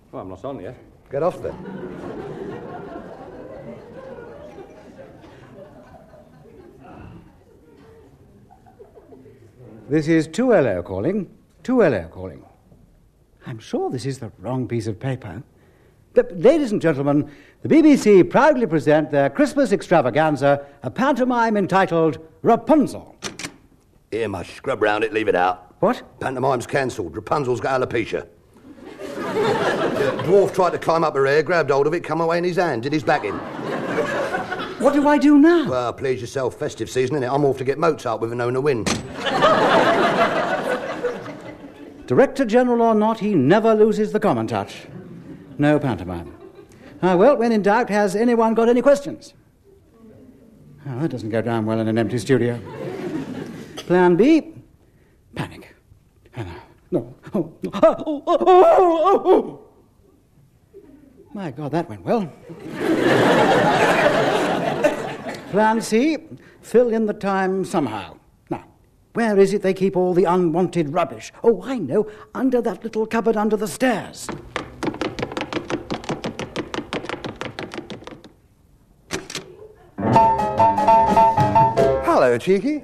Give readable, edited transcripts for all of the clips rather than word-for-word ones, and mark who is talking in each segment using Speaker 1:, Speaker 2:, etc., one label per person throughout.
Speaker 1: Well, I'm not on yet.
Speaker 2: Get off then.
Speaker 3: This is 2LO calling. 2LO calling. I'm sure this is the wrong piece of paper. Ladies and gentlemen, the BBC proudly present their Christmas extravaganza, a pantomime entitled Rapunzel.
Speaker 2: Here, must scrub round it, leave it out.
Speaker 3: What?
Speaker 2: Pantomime's cancelled. Rapunzel's got alopecia. The dwarf tried to climb up her hair, grabbed hold of it, come away in his hand, did his back in.
Speaker 3: What do I do now?
Speaker 2: Well, please yourself, festive season, innit? I'm off to get Mozart with a no win.
Speaker 3: Director General or not, he never loses the common touch. No pantomime. Well, when in doubt, has anyone got any questions? Oh, that doesn't go down well in an empty studio. Plan B, panic. No. Oh. My God, that went well. Plan C, fill in the time somehow. Now, where is it they keep all the unwanted rubbish? Oh, I know, under that little cupboard under the stairs.
Speaker 2: Hello, Cheeky.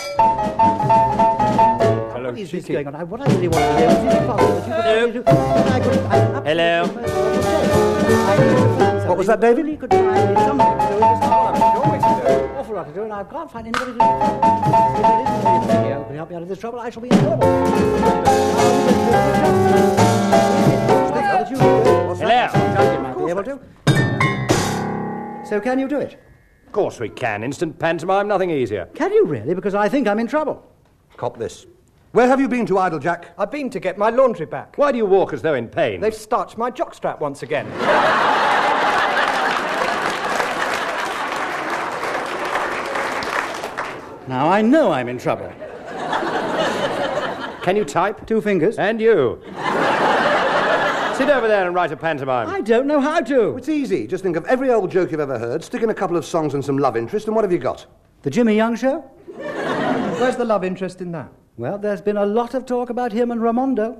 Speaker 1: Hello,
Speaker 3: What is
Speaker 1: Cheeky.
Speaker 3: this going on? What I really want to know is it possible that you could...
Speaker 1: Hello.
Speaker 3: What was that, David? You could find something to do with this. Awful lot to do, and I can't find anybody to do it. If there isn't anybody here who can help me out of this trouble, I shall be in trouble.
Speaker 1: Hello.
Speaker 3: So can you do it?
Speaker 1: Of course we can. Instant pantomime, nothing easier.
Speaker 3: Can you really? Because I think I'm in trouble.
Speaker 2: Cop this. Where have you been to, Idlejack?
Speaker 4: I've been to get my laundry back.
Speaker 1: Why do you walk as though in pain?
Speaker 4: They've starched my jockstrap once again.
Speaker 3: Now I know I'm in trouble.
Speaker 1: Can you type?
Speaker 3: 2 fingers.
Speaker 1: And you. Sit over there and write a pantomime.
Speaker 3: I don't know how to.
Speaker 2: It's easy. Just think of every old joke you've ever heard, stick in a couple of songs and some love interest, and what have you got?
Speaker 3: The Jimmy Young Show?
Speaker 4: Where's the love interest in that?
Speaker 3: Well, there's been a lot of talk about him and Ramondo.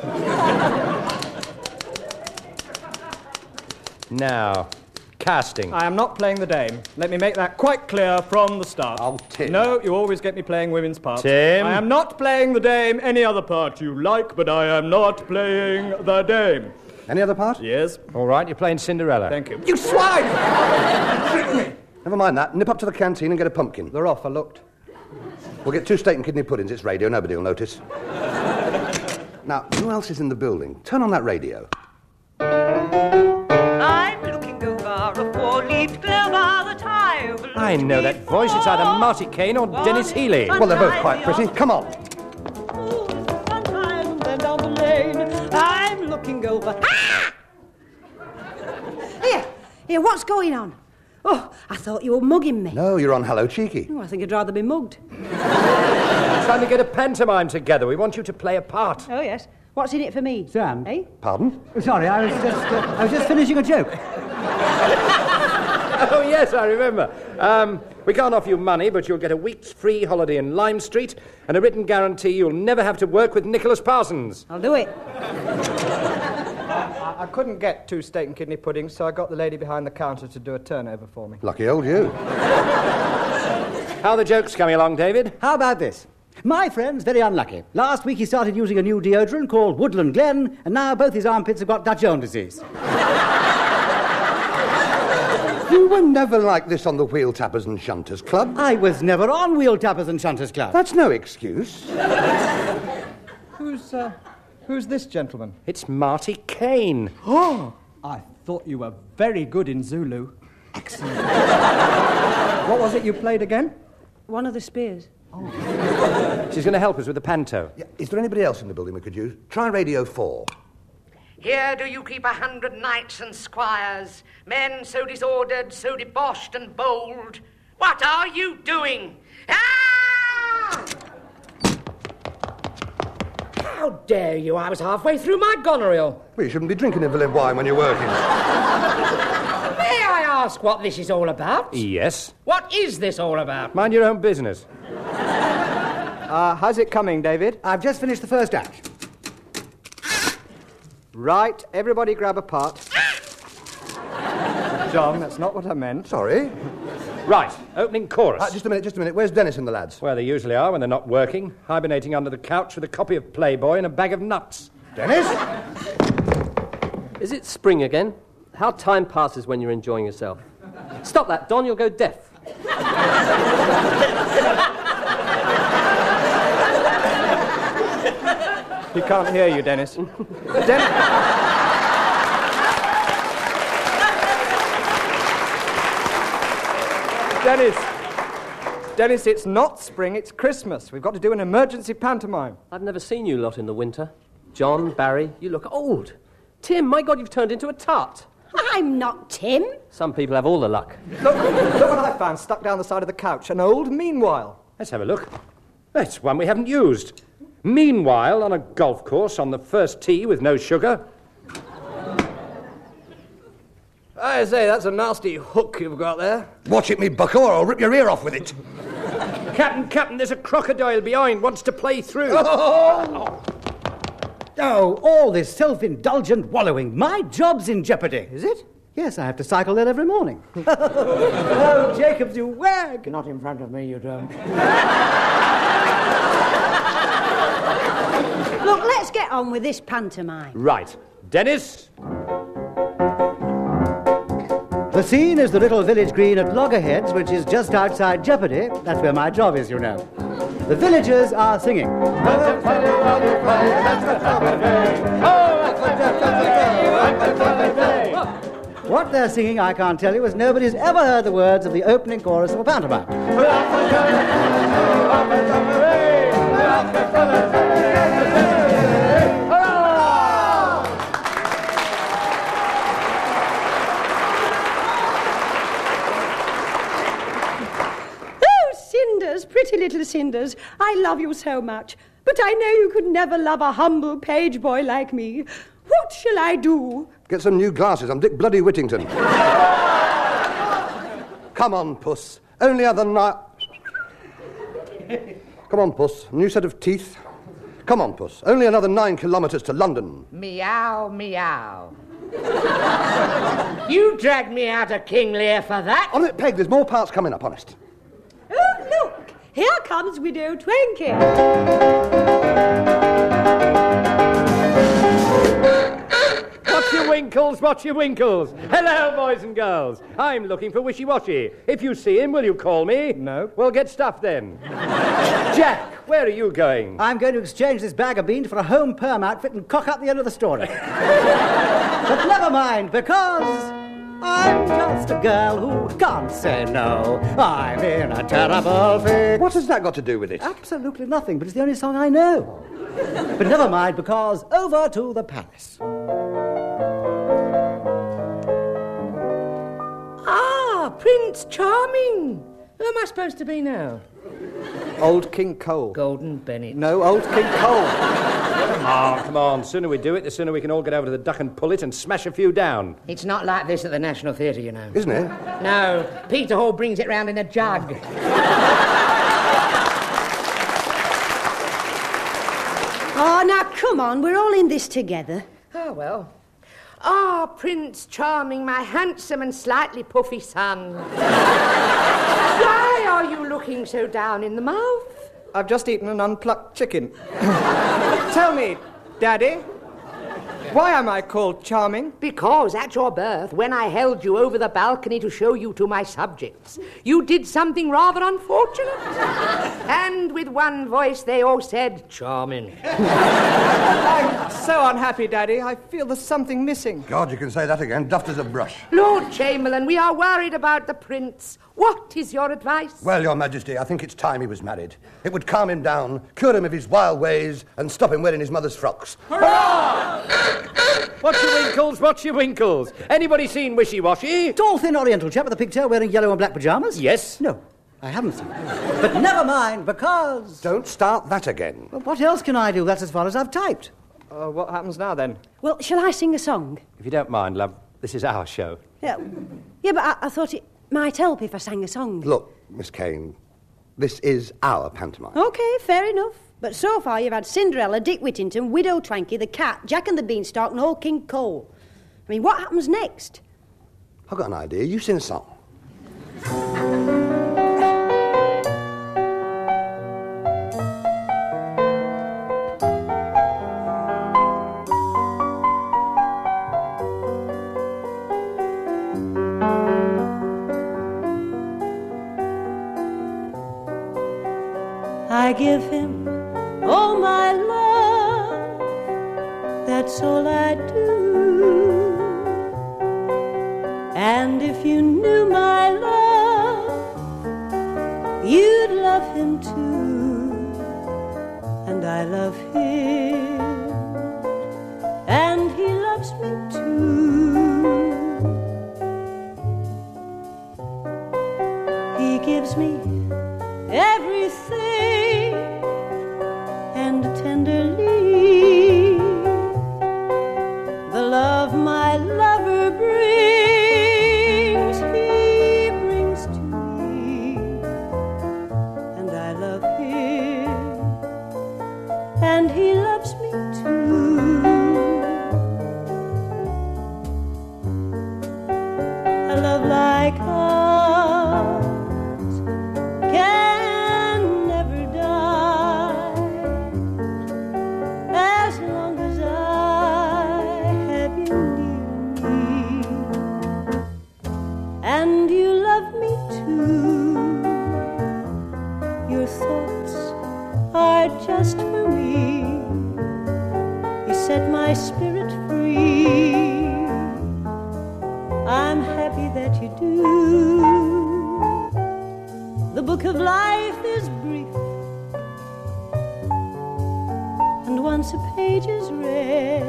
Speaker 1: Now, casting.
Speaker 4: I am not playing the dame. Let me make that quite clear from the start.
Speaker 2: Oh, Tim.
Speaker 4: No, you always get me playing women's parts.
Speaker 1: Tim.
Speaker 4: I am not playing the dame. Any other part you like, but I am not playing the dame.
Speaker 2: Any other part?
Speaker 4: Yes.
Speaker 1: All right, you're playing Cinderella.
Speaker 4: Thank you.
Speaker 2: You swine! Tricked me. Never mind that. Nip up to the canteen and get a pumpkin.
Speaker 4: They're off, I looked.
Speaker 2: We'll get 2 steak and kidney puddings. It's radio. Nobody will notice. Now, who else is in the building? Turn on that radio.
Speaker 5: I'm looking over a 4-leaf clover that I will
Speaker 1: I know that voice. It's either Marty Kane or Dennis Healy.
Speaker 2: Well, they're both quite pretty. Come on.
Speaker 5: Sometime then down the lane, I'm looking over. Ah!
Speaker 6: Here, what's going on? Oh, I thought you were mugging me.
Speaker 2: No, you're on Hello Cheeky.
Speaker 6: Oh, I think I'd rather be mugged.
Speaker 1: Trying to get a pantomime together. We want you to play a part.
Speaker 6: Oh, yes. What's in it for me?
Speaker 3: Sam?
Speaker 6: Eh?
Speaker 2: Pardon?
Speaker 3: Sorry, I was just finishing a joke.
Speaker 1: Oh, yes, I remember. We can't offer you money, but you'll get a week's free holiday in Lime Street and a written guarantee you'll never have to work with Nicholas Parsons.
Speaker 6: I'll do it.
Speaker 4: I couldn't get 2 steak and kidney puddings, so I got the lady behind the counter to do a turnover for me.
Speaker 2: Lucky old you.
Speaker 1: How are the jokes coming along, David?
Speaker 3: How about this? My friend's very unlucky. Last week he started using a new deodorant called Woodland Glen, and now both his armpits have got Dutch elm disease.
Speaker 2: You were never like this on the Wheel Tappers and Shunters Club.
Speaker 3: I was never on Wheel Tappers and Shunters Club.
Speaker 2: That's no excuse.
Speaker 4: Who's this gentleman?
Speaker 1: It's Marty Kane.
Speaker 4: Oh, I thought you were very good in Zulu. Excellent. What was it you played again?
Speaker 6: One of the spears.
Speaker 1: She's going to help us with the panto.
Speaker 2: Yeah, is there anybody else in the building we could use? Try Radio 4.
Speaker 5: Here do you keep 100 knights and squires, men so disordered, so debauched and bold. What are you doing? Ah!
Speaker 7: How dare you? I was halfway through my goneril.
Speaker 2: Well, you shouldn't be drinking Evelyn wine when you're working.
Speaker 7: May I ask what this is all about?
Speaker 1: Yes.
Speaker 7: What is this all about?
Speaker 1: Mind your own business.
Speaker 4: How's it coming, David?
Speaker 3: I've just finished the first act.
Speaker 4: Right, everybody grab a part. John, that's not what I meant.
Speaker 2: Sorry.
Speaker 1: Right, opening chorus.
Speaker 2: Just a minute. Where's Dennis and the lads?
Speaker 1: Where they usually are when they're not working, hibernating under the couch with a copy of Playboy and a bag of nuts.
Speaker 2: Dennis?
Speaker 8: Is it spring again? How time passes when you're enjoying yourself. Stop that, Don, you'll go deaf.
Speaker 4: He can't hear you, Dennis. Dennis, it's not spring, it's Christmas. We've got to do an emergency pantomime.
Speaker 8: I've never seen you lot in the winter. John, Barry, you look old. Tim, my God, you've turned into a tart.
Speaker 6: I'm not Tim.
Speaker 8: Some people have all the luck.
Speaker 4: Look what I found stuck down the side of the couch. An old Meanwhile.
Speaker 1: Let's have a look. That's one we haven't used. Meanwhile, on a golf course on the first tee with no sugar.
Speaker 4: I say, that's a nasty hook you've got there.
Speaker 2: Watch it, me bucko, or I'll rip your ear off with it.
Speaker 1: Captain, there's a crocodile behind, wants to play through.
Speaker 3: Oh, all this self-indulgent wallowing. My job's in jeopardy.
Speaker 4: Is it?
Speaker 3: Yes, I have to cycle there every morning. Oh, Jacobs, you wag.
Speaker 7: Not in front of me, you don't.
Speaker 6: Look, let's get on with this pantomime.
Speaker 1: Right. Dennis?
Speaker 3: The scene is the little village green at Loggerheads, which is just outside Jeopardy. That's where my job is, you know. The villagers are singing. What they're singing, I can't tell you, as nobody's ever heard the words of the opening chorus of a pantomime.
Speaker 6: Pretty little Cinders, I love you so much, but I know you could never love a humble page boy like me. What shall I do?
Speaker 2: Get some new glasses. I'm Dick Bloody Whittington. Come on, Puss. Only other night. Come on, Puss. New set of teeth. Come on, Puss. Only another 9 kilometres to London.
Speaker 7: Meow, meow. You dragged me out of King Lear for that?
Speaker 2: On it, Peg. There's more parts coming up, honest.
Speaker 6: Oh, look! Here comes Widow Twinkle.
Speaker 1: Watch your winkles. Hello, boys and girls. I'm looking for Wishy-Washy. If you see him, will you call me?
Speaker 4: No.
Speaker 1: Well, get stuffed then. Jack, where are you going?
Speaker 3: I'm going to exchange this bag of beans for a home perm outfit and cock up the end of the story. But never mind, because I'm just a girl who can't say no. I'm in a terrible fix.
Speaker 2: What has that got to do with it?
Speaker 3: Absolutely nothing, but it's the only song I know. But never mind, because over to the palace.
Speaker 7: Ah, Prince Charming. Who am I supposed to be now?
Speaker 4: Old King Cole.
Speaker 7: Golden Bennett.
Speaker 4: No, Old King Cole.
Speaker 1: Come on. Sooner we do it, the sooner we can all get over to the Duck and Pull It and smash a few down.
Speaker 7: It's not like this at the National Theatre, you know.
Speaker 2: Isn't it?
Speaker 7: No, Peter Hall brings it round in a jug.
Speaker 6: Oh, now, come on, we're all in this together.
Speaker 7: Oh, well. Ah, Prince Charming, my handsome and slightly puffy son. Why are you looking so down in the mouth?
Speaker 4: I've just eaten an unplucked chicken. Tell me, Daddy, why am I called Charming?
Speaker 7: Because at your birth, when I held you over the balcony to show you to my subjects, you did something rather unfortunate. And with one voice they all said, Charming.
Speaker 4: I'm so unhappy, Daddy. I feel there's something missing.
Speaker 2: God, you can say that again. Duffed as a brush.
Speaker 7: Lord Chamberlain, we are worried about the prince. What is your advice?
Speaker 2: Well, Your Majesty, I think it's time he was married. It would calm him down, cure him of his wild ways, and stop him wearing his mother's frocks.
Speaker 1: Hurrah! Watch your winkles. Anybody seen Wishy-Washy?
Speaker 3: Tall, thin Oriental chap with a pigtail wearing yellow and black pyjamas?
Speaker 1: Yes.
Speaker 3: No, I haven't seen it. But never mind, because...
Speaker 2: Don't start that again.
Speaker 3: Well, what else can I do? That's as far as I've typed.
Speaker 4: What happens now, then?
Speaker 6: Well, shall I sing a song?
Speaker 1: If you don't mind, love, this is our show.
Speaker 6: Yeah, but I thought it might help if I sang a song.
Speaker 2: Look, Miss Kane, this is our pantomime.
Speaker 6: OK, fair enough. But so far you've had Cinderella, Dick Whittington, Widow Tranky, the cat, Jack and the Beanstalk, and old King Cole. I mean, what happens next?
Speaker 2: I've got an idea. You sing a song.
Speaker 6: I give him all my love, that's all I do. And if you knew my love, you'd love him too. And I love him, and he loves me too. He gives me everything, and tenderly the love my lover brings, he brings to me. And I love him, and he loves me too. A love like ours can never die, as long as I have you near me. And you love me too. Your thoughts are just for me. You set my spirit free. I'm happy that you do. The book of life is brief, and once a page is read,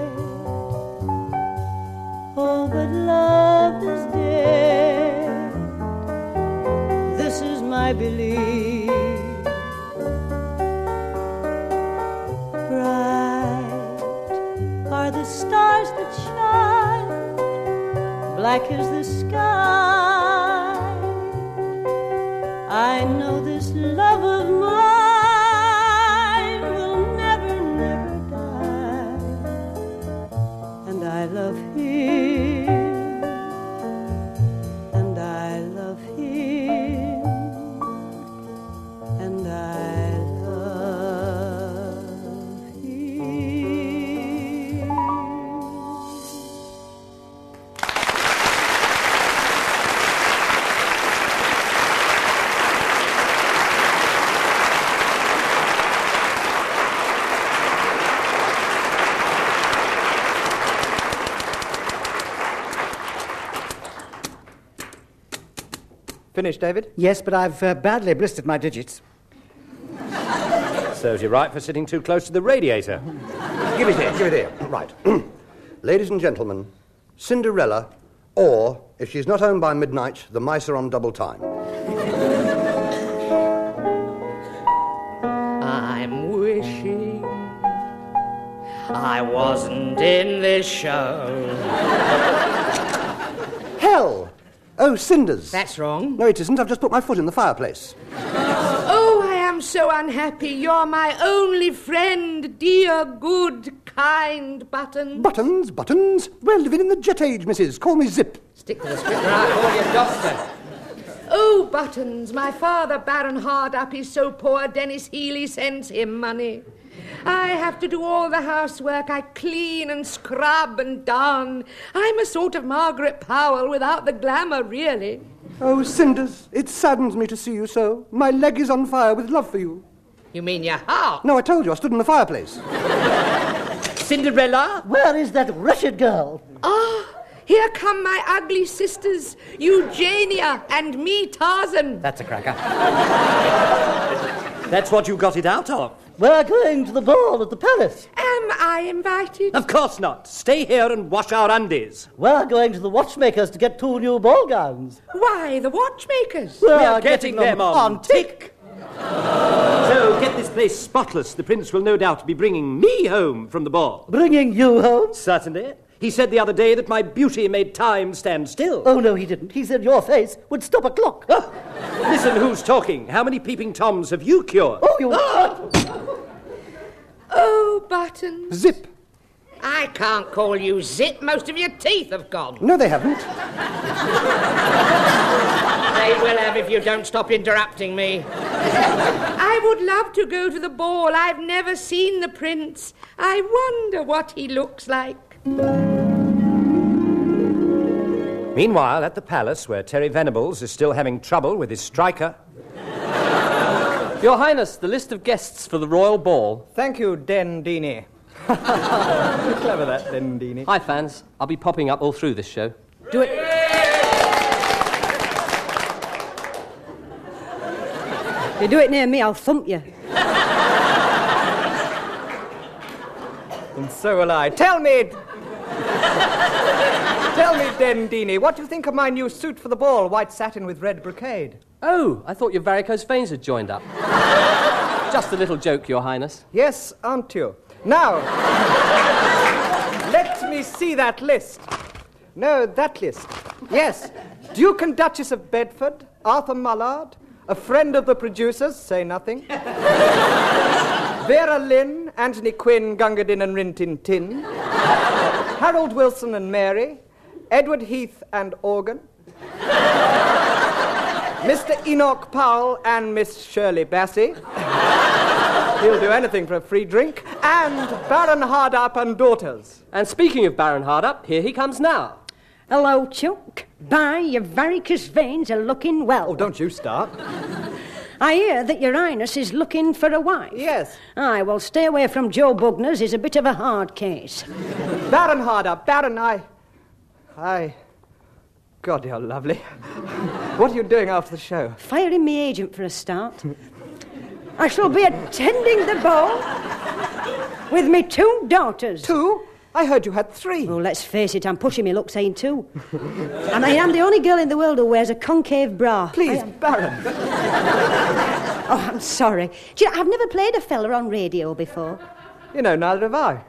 Speaker 6: all but love is dead. This is my belief. Bright are the stars that shine, black is the sky. I know this love of mine will never, never die. And I love him, and I love him, and I love him.
Speaker 4: Finished, David?
Speaker 3: Yes, but I've badly blistered my digits.
Speaker 1: Serves you right for sitting too close to the radiator.
Speaker 2: Give it here, give it here. Right. Ladies and gentlemen, Cinderella, or, if she's not home by midnight, the mice are on double time.
Speaker 5: I'm wishing I wasn't in this show.
Speaker 2: Hell! Oh, cinders.
Speaker 5: That's wrong.
Speaker 2: No, it isn't. I've just put my foot in the fireplace.
Speaker 5: Oh, I am so unhappy. You're my only friend, dear, good, kind Buttons.
Speaker 2: Buttons, Buttons. We're living in the jet age, missus. Call me Zip.
Speaker 5: Stick to the script or I'll call you Doctor. Oh, Buttons, my father, Baron Hardup, is so poor Dennis Healy sends him money. I have to do all the housework. I clean and scrub and darn. I'm a sort of Margaret Powell without the glamour, really.
Speaker 2: Oh, cinders, it saddens me to see you so. My leg is on fire with love for you.
Speaker 5: You mean your heart?
Speaker 2: No, I told you, I stood in the fireplace.
Speaker 5: Cinderella?
Speaker 9: Where is that wretched girl?
Speaker 5: Ah, here come my ugly sisters, Eugenia and me, Tarzan.
Speaker 4: That's a cracker.
Speaker 1: That's what you got it out of.
Speaker 9: We're going to the ball at the palace.
Speaker 5: Am I invited?
Speaker 1: Of course not. Stay here and wash our undies.
Speaker 9: We're going to the watchmakers to get 2 new ball gowns.
Speaker 5: Why, the watchmakers?
Speaker 1: We're getting them on tick. So get this place spotless. The prince will no doubt be bringing me home from the ball.
Speaker 9: Bringing you home?
Speaker 1: Certainly. He said the other day that my beauty made time stand still.
Speaker 9: Oh, no, he didn't. He said your face would stop a clock.
Speaker 1: Oh, listen, who's talking? How many peeping toms have you cured?
Speaker 9: Oh, you...
Speaker 5: Oh, Buttons.
Speaker 2: Zip.
Speaker 7: I can't call you Zip. Most of your teeth have gone.
Speaker 2: No, they haven't.
Speaker 7: They will have if you don't stop interrupting me.
Speaker 5: I would love to go to the ball. I've never seen the prince. I wonder what he looks like.
Speaker 1: Meanwhile, at the palace, where Terry Venables is still having trouble with his striker.
Speaker 8: Your Highness, the list of guests for the royal ball.
Speaker 4: Thank you, Dendini. Clever, that, Dendini.
Speaker 8: Hi, fans. I'll be popping up all through this show.
Speaker 4: Do it.
Speaker 6: If you do it near me, I'll thump you.
Speaker 4: And so will I. Tell me, Dendini, what do you think of my new suit for the ball? White satin with red brocade.
Speaker 8: Oh, I thought your varicose veins had joined up. Just a little joke, Your Highness.
Speaker 4: Yes, aren't you? Now, let me see that list. No, that list. Yes. Duke and Duchess of Bedford, Arthur Mullard, a friend of the producers, say nothing. Vera Lynn, Anthony Quinn, Gunga Din and Rin Tin Tin. Harold Wilson and Mary, Edward Heath and Organ. Mr. Enoch Powell and Miss Shirley Bassey. He'll do anything for a free drink. And Baron Hardup and daughters.
Speaker 8: And speaking of Baron Hardup, here he comes now.
Speaker 6: Hello, Chuck. Bye, your varicose veins are looking well.
Speaker 4: Oh, don't you start.
Speaker 6: I hear that your Highness is looking for a wife.
Speaker 4: Yes.
Speaker 6: Aye, well, stay away from Joe Bugner's. He's a bit of a hard case.
Speaker 4: Baron Hardup, Baron, I... God, you're lovely. What are you doing after the show?
Speaker 6: Firing me agent for a start. I shall be attending the ball with me 2 daughters.
Speaker 4: 2? I heard you had 3.
Speaker 6: Oh, let's face it, I'm pushing me luck saying 2. And I am the only girl in the world who wears a concave bra.
Speaker 4: Please, Baron.
Speaker 6: Oh, I'm sorry. Do you know, I've never played a fella on radio before.
Speaker 4: You know, neither have I.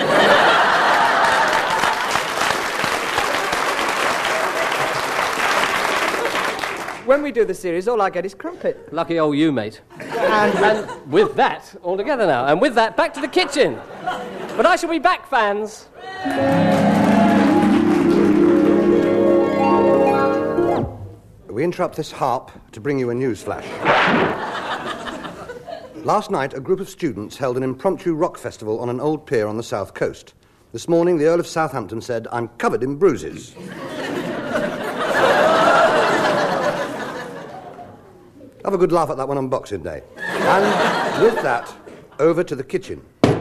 Speaker 4: When we do the series, all I get is crumpet.
Speaker 8: Lucky old you, mate. And with that, all together now. And with that, back to the kitchen. But I shall be back, fans.
Speaker 2: We interrupt this harp to bring you a news flash. Last night, a group of students held an impromptu rock festival on an old pier on the south coast. This morning, the Earl of Southampton said, "I'm covered in bruises." Have a good laugh at that one on Boxing Day. And with that, over to the kitchen.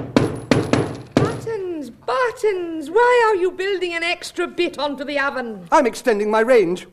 Speaker 5: Buttons, why are you building an extra bit onto the oven?
Speaker 2: I'm extending my range.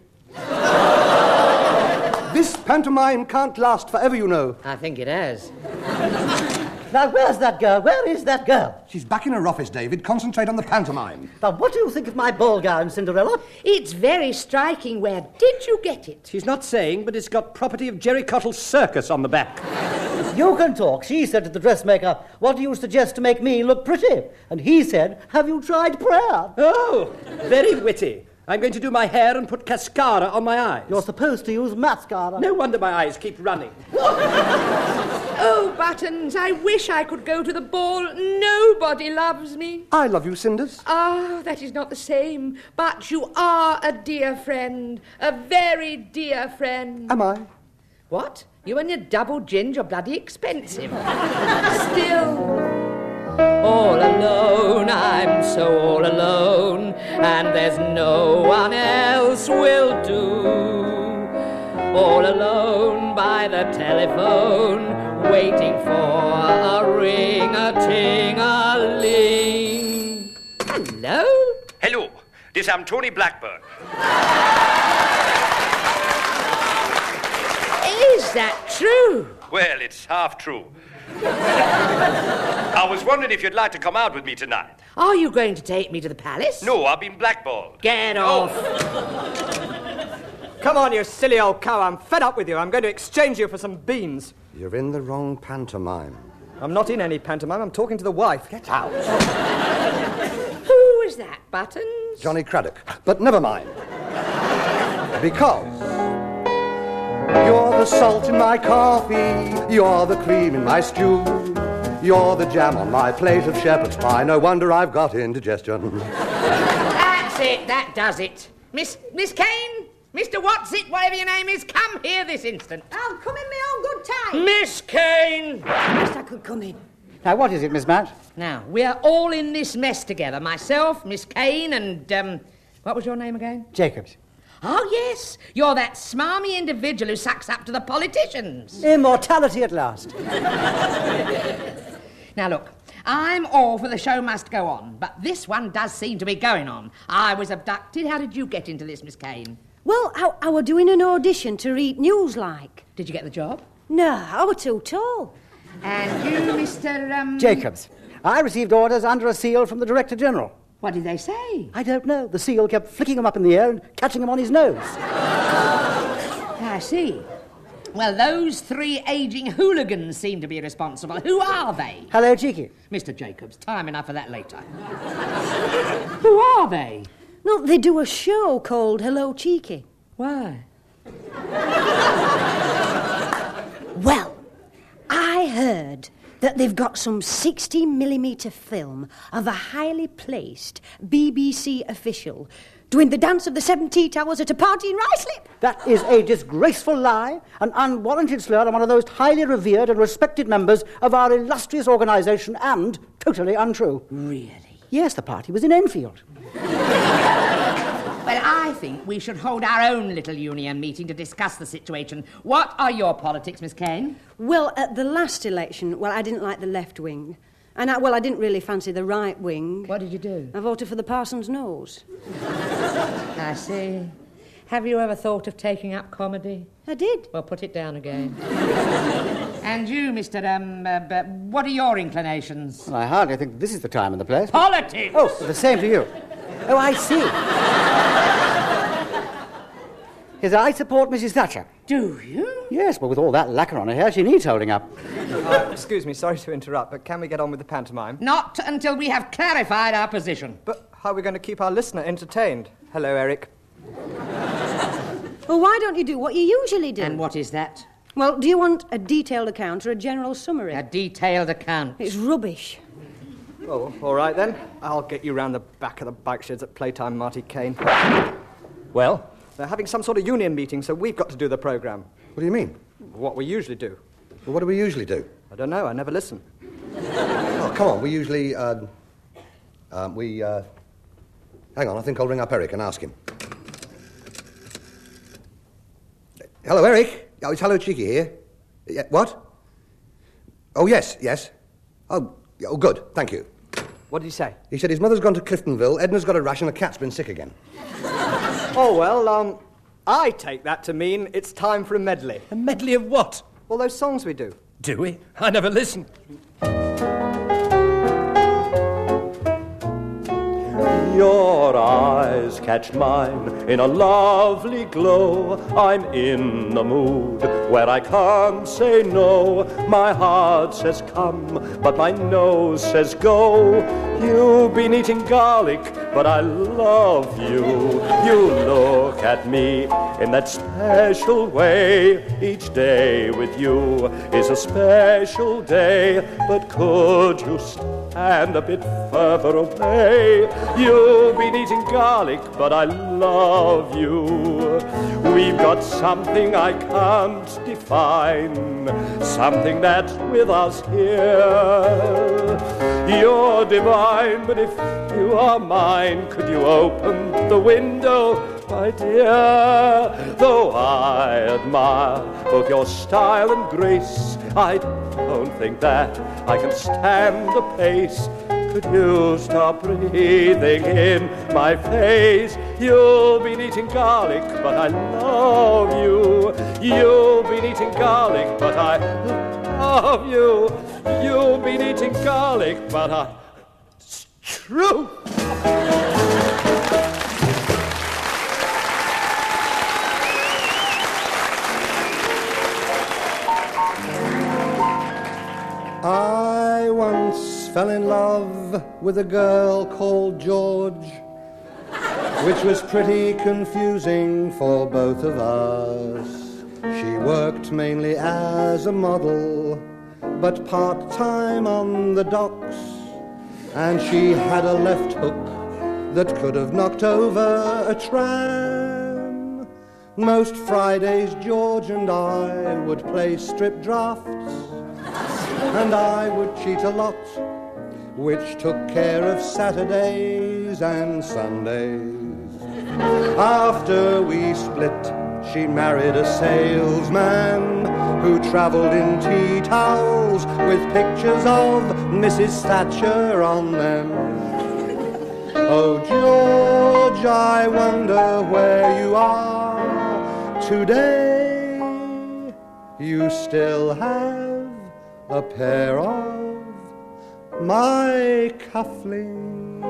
Speaker 2: This pantomime can't last forever, you know.
Speaker 7: I think it has.
Speaker 9: Now, where's that girl? Where is that girl?
Speaker 2: She's back in her office, David. Concentrate on the pantomime.
Speaker 9: Now, what do you think of my ball gown, Cinderella?
Speaker 5: It's very striking. Where did you get it?
Speaker 1: She's not saying, but it's got property of Jerry Cottle's circus on the back.
Speaker 9: You can talk. She said to the dressmaker, "What do you suggest to make me look pretty?" And he said, "Have you tried prayer?"
Speaker 1: Oh, very witty. I'm going to do my hair and put cascara on my eyes.
Speaker 9: You're supposed to use mascara.
Speaker 1: No wonder my eyes keep running.
Speaker 5: Oh, Buttons, I wish I could go to the ball. Nobody loves me.
Speaker 2: I love you, Cinders.
Speaker 5: Ah, that is not the same. But you are a dear friend. A very dear friend.
Speaker 2: Am I?
Speaker 5: What? You and your double gin are bloody expensive. Still...
Speaker 7: All alone, I'm so all alone, and there's no one else will do. All alone by the telephone, waiting for a ring-a-ting-a-ling. Hello?
Speaker 1: Hello, this am Tony Blackburn.
Speaker 7: Is that true?
Speaker 1: Well, it's half true. I was wondering if you'd like to come out with me tonight.
Speaker 7: Are you going to take me to the palace?
Speaker 1: No, I've been blackballed.
Speaker 7: Get off.
Speaker 4: Come on, you silly old cow. I'm fed up with you. I'm going to exchange you for some beans.
Speaker 2: You're in the wrong pantomime.
Speaker 4: I'm not in any pantomime. I'm talking to the wife. Get out.
Speaker 5: Who was that, Buttons?
Speaker 2: Johnny Craddock. But never mind. Because you're the salt in my coffee, you're the cream in my stew. You're the jam on my plate of shepherd's pie. No wonder I've got indigestion.
Speaker 7: That's it. That does it. Miss Kane? Mr. What's-it, whatever your name is, come here this instant.
Speaker 6: I'll come in my own good time.
Speaker 7: Miss Kane!
Speaker 6: Yes, I could come in.
Speaker 3: Now, what is it, Miss Match?
Speaker 7: Now, we're all in this mess together. Myself, Miss Kane, and, what was your name again?
Speaker 3: Jacobs.
Speaker 7: Oh, yes. You're that smarmy individual who sucks up to the politicians.
Speaker 9: Immortality at last.
Speaker 7: Now, look, I'm all for the show must go on, but this one does seem to be going on. I was abducted. How did you get into this, Miss Kane?
Speaker 6: Well, I were doing an audition to read news like.
Speaker 7: Did you get the job?
Speaker 6: No, I were too tall.
Speaker 7: And you, Mr.
Speaker 3: Jacobs. I received orders under a seal from the Director General.
Speaker 7: What did they say?
Speaker 3: I don't know. The seal kept flicking him up in the air and catching him on his nose.
Speaker 7: I see. Well, those 3 aging hooligans seem to be responsible. Who are they?
Speaker 3: Hello, Cheeky.
Speaker 7: Mr. Jacobs, time enough for that later. Who are they?
Speaker 6: No, they do a show called Hello Cheeky.
Speaker 7: Why?
Speaker 6: Well, I heard that they've got some 60mm film of a highly placed BBC official doing the dance of the 7 tea towers at a party in Ruislip.
Speaker 3: That is a disgraceful lie, an unwarranted slur on one of the most highly revered and respected members of our illustrious organisation, and totally untrue.
Speaker 7: Really?
Speaker 3: Yes, the party was in Enfield.
Speaker 7: Well, I think we should hold our own little union meeting to discuss the situation. What are your politics, Miss Kane?
Speaker 6: Well, at the last election, I didn't like the left wing. And I didn't really fancy the right wing.
Speaker 7: What did you do?
Speaker 6: I voted for the Parson's nose.
Speaker 7: I see. Have you ever thought of taking up comedy?
Speaker 6: I did.
Speaker 7: Well, put it down again. And you, Mr. What are your inclinations?
Speaker 3: Well, I hardly think this is the time and the place.
Speaker 7: Politics!
Speaker 3: Oh, the same to you. Oh, I see. Yes, I support Mrs. Thatcher.
Speaker 7: Do you?
Speaker 3: Yes, but with all that lacquer on her hair, she needs holding up.
Speaker 4: Excuse me, sorry to interrupt, but can we get on with the pantomime?
Speaker 7: Not until we have clarified our position.
Speaker 4: But how are we going to keep our listener entertained? Hello, Eric.
Speaker 6: Well, why don't you do what you usually do?
Speaker 7: And what is that?
Speaker 6: Well, do you want a detailed account or a general summary?
Speaker 7: A detailed account.
Speaker 6: It's rubbish.
Speaker 4: Oh, all right then. I'll get you round the back of the bike sheds at playtime, Marty Kane.
Speaker 1: Well?
Speaker 4: They're having some sort of union meeting, so we've got to do the programme.
Speaker 2: What do you mean?
Speaker 4: What we usually do.
Speaker 2: Well, what do we usually do?
Speaker 4: I don't know, I never listen.
Speaker 2: Oh, come on, we usually, hang on, I think I'll ring up Eric and ask him. Hello, Eric. Oh, it's Hello Cheeky here. Yeah, what? Oh, yes. Oh, good, thank you.
Speaker 4: What did he say?
Speaker 2: He said his mother's gone to Cliftonville, Edna's got a rash, and the cat's been sick again.
Speaker 4: Oh, well, I take that to mean it's time for a medley.
Speaker 1: A medley of what?
Speaker 4: All those songs we do.
Speaker 1: Do we? I never listened. Your eyes catch mine in a lovely glow. I'm in the mood where I can't say no. My heart says come, but my nose says go. You've been eating garlic, but I love you. You look at me in that special way. Each day with you is a special day. But could you stand a bit further away? You've been eating garlic, but I love you. We've got something I can't define, something that's with us here. You're divine, but if you are mine, could you open the window, my dear? Though I admire both your style and grace, I don't think that I can stand the pace. Could you stop breathing in my face? You've been eating garlic, but I love you. You've been eating garlic, but I love you. You've been eating garlic, but I... It's true!
Speaker 2: I once fell in love with a girl called George, which was pretty confusing for both of us. She worked mainly as a model, but part-time on the docks, and she had a left hook that could have knocked over a tram. Most Fridays George and I would play strip drafts, and I would cheat a lot, which took care of Saturdays and Sundays. After we split, she married a salesman who travelled in tea towels with pictures of Mrs. Thatcher on them. Oh, George, I wonder where you are today. You still have a pair of my cufflinks.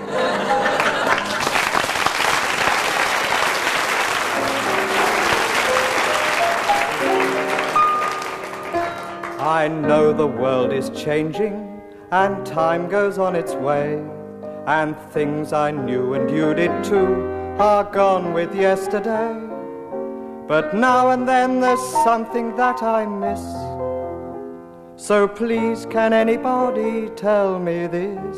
Speaker 4: I know the world is changing, and time goes on its way, and things I knew and you did too are gone with yesterday. But now and then there's something that I miss, so please can anybody tell me this?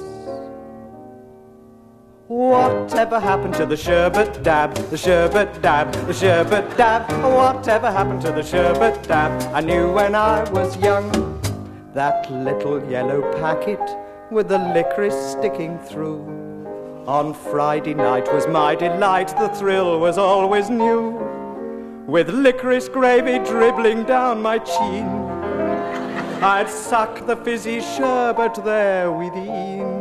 Speaker 4: Whatever happened to the sherbet dab, the sherbet dab, the sherbet dab? Whatever happened to the sherbet dab I knew when I was young? That little yellow packet with the licorice sticking through. On Friday night was my delight, the thrill was always new. With licorice gravy dribbling down my chin, I'd suck the fizzy sherbet there within.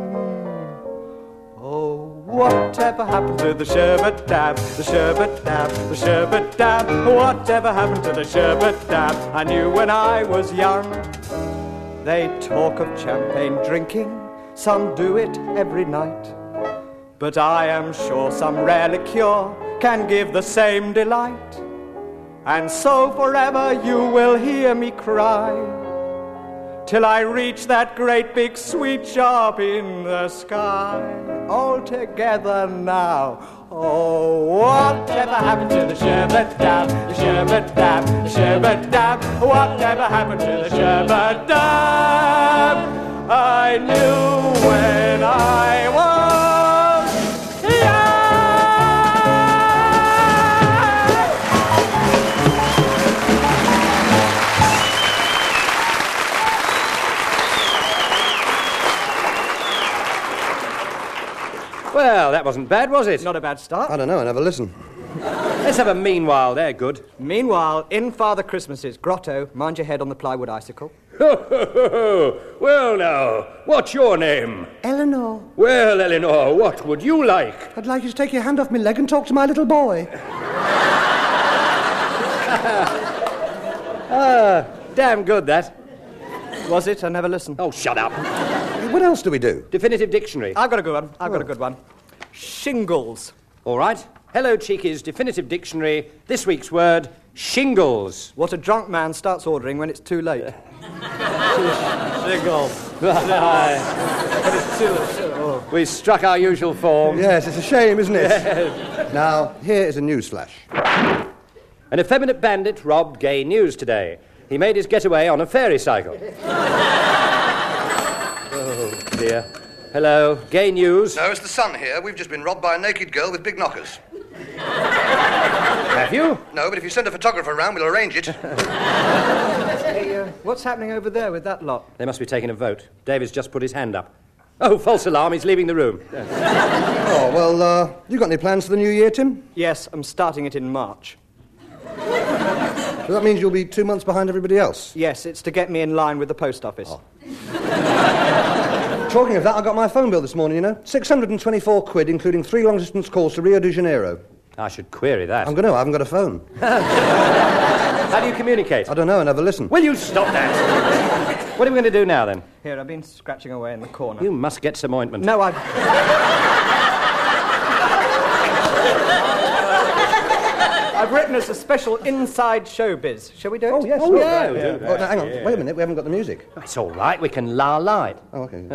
Speaker 4: Oh, whatever happened to the sherbet dab, the sherbet dab, the sherbet dab? Whatever happened to the sherbet dab I knew when I was young? They talk of champagne drinking, some do it every night, but I am sure some rare liqueur can give the same delight. And so forever you will hear me cry, till I reach that great big sweet shop in the sky. All together now. Oh, whatever happened to the sherbet dab, the sherbet dab, the sherbet dab? Whatever happened to the sherbet dab I knew when I was young?
Speaker 10: Well, that wasn't bad, was it?
Speaker 4: Not a bad start.
Speaker 2: I don't know, I never listen.
Speaker 10: Let's have a meanwhile. They're good.
Speaker 4: Meanwhile, in Father Christmas's grotto, mind your head on the plywood icicle.
Speaker 10: Well, now, what's your name?
Speaker 2: Eleanor.
Speaker 10: Well, Eleanor, what would you like?
Speaker 2: I'd like you to take your hand off my leg and talk to my little boy.
Speaker 10: Damn good, that.
Speaker 4: Was it? I never listened.
Speaker 10: Oh, shut up.
Speaker 2: What else do we do?
Speaker 10: Definitive dictionary.
Speaker 4: I've got a good one. Shingles.
Speaker 10: All right. Hello, Cheeky's Definitive Dictionary. This week's word, shingles.
Speaker 4: What a drunk man starts ordering when it's too late. Shingles.
Speaker 10: We struck our usual form.
Speaker 2: Yes, it's a shame, isn't it? Now, here is a newsflash.
Speaker 10: An effeminate bandit robbed Gay News today. He made his getaway on a fairy cycle. Oh, dear. Hello, Gay News.
Speaker 2: No, it's the Sun here. We've just been robbed by a naked girl with big knockers.
Speaker 10: Have you?
Speaker 2: No, but if you send a photographer around, we'll arrange it.
Speaker 4: Hey, what's happening over there with that lot?
Speaker 10: They must be taking a vote. David's just put his hand up. Oh, false alarm, he's leaving the room.
Speaker 2: Oh, well, you got any plans for the new year, Tim?
Speaker 4: Yes, I'm starting it in March.
Speaker 2: So that means you'll be 2 months behind everybody else?
Speaker 4: Yes, it's to get me in line with the post office.
Speaker 2: Oh. Talking of that, I got my phone bill this morning, you know. 624 quid, including 3 long-distance calls to Rio de Janeiro.
Speaker 10: I should query that.
Speaker 2: I'm going to. I haven't got a phone.
Speaker 10: How do you communicate?
Speaker 2: I don't know. I never listen.
Speaker 10: Will you stop that? What are we going to do now, then?
Speaker 4: Here, I've been scratching away in the corner.
Speaker 10: You must get some ointment.
Speaker 4: No, I've written us a special inside showbiz. Shall we do it?
Speaker 2: Oh, yes.
Speaker 10: Oh, yeah.
Speaker 2: Oh, now, hang on. Wait a minute. We haven't got the music.
Speaker 10: It's all right. We can la-la it.
Speaker 2: Oh, okay.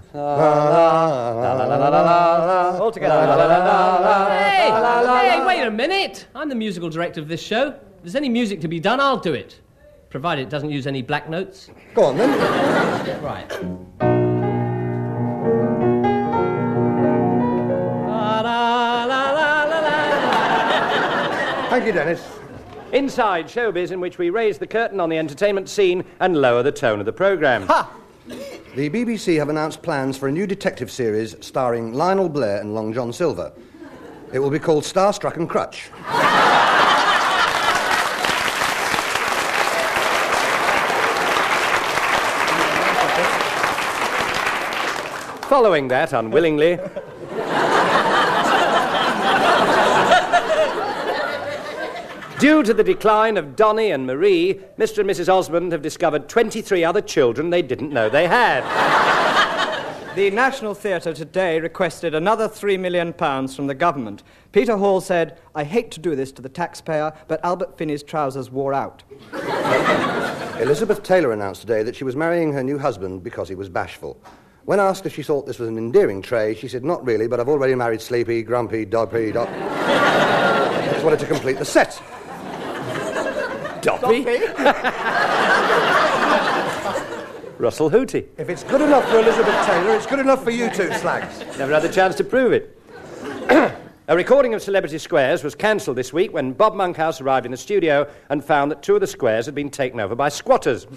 Speaker 4: All together.
Speaker 11: Hey, wait a minute. I'm the musical director of this show. If there's any music to be done, I'll do it.
Speaker 8: provided it doesn't use any black notes.
Speaker 2: Go on, then.
Speaker 8: Right.
Speaker 2: Thank you, Dennis.
Speaker 10: Inside Showbiz, in which we raise the curtain on the entertainment scene and lower the tone of the programme.
Speaker 2: Ha! The BBC have announced plans for a new detective series starring Lionel Blair and Long John Silver. It will be called Starstruck and Crutch.
Speaker 10: Following that, unwillingly... Due to the decline of Donnie and Marie, Mr. and Mrs. Osmond have discovered 23 other children they didn't know they had.
Speaker 4: The National Theatre today requested another £3 million from the government. Peter Hall said, "I hate to do this to the taxpayer, but Albert Finney's trousers wore out."
Speaker 2: Elizabeth Taylor announced today that she was marrying her new husband because he was bashful. When asked if she thought this was an endearing trait, she said, "Not really, but I've already married Sleepy, Grumpy, Doppy, I just wanted to complete the set."
Speaker 10: Doppy? Russell Hooty.
Speaker 2: If it's good enough for Elizabeth Taylor, it's good enough for you two, slags.
Speaker 10: Never had the chance to prove it. A recording of Celebrity Squares was cancelled this week when Bob Monkhouse arrived in the studio and found that 2 of the squares had been taken over by squatters.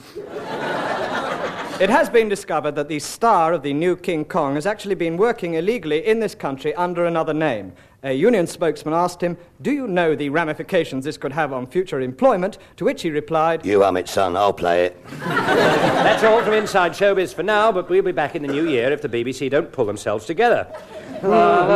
Speaker 4: It has been discovered that the star of the new King Kong has actually been working illegally in this country under another name. A union spokesman asked him, "Do you know the ramifications this could have on future employment?" To which he replied,
Speaker 11: "You hum it, son, I'll play it."
Speaker 10: That's all from Inside Showbiz for now, but we'll be back in the new year if the BBC don't pull themselves together.
Speaker 7: All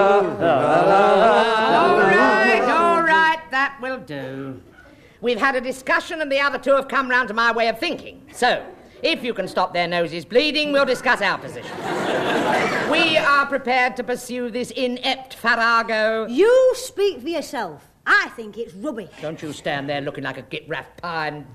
Speaker 7: right, that will do. We've had a discussion and the other 2 have come round to my way of thinking. So, if you can stop their noses bleeding, we'll discuss our position. We are prepared to pursue this inept farrago.
Speaker 6: You speak for yourself. I think it's rubbish.
Speaker 7: Don't you stand there looking like a git-raff pie and...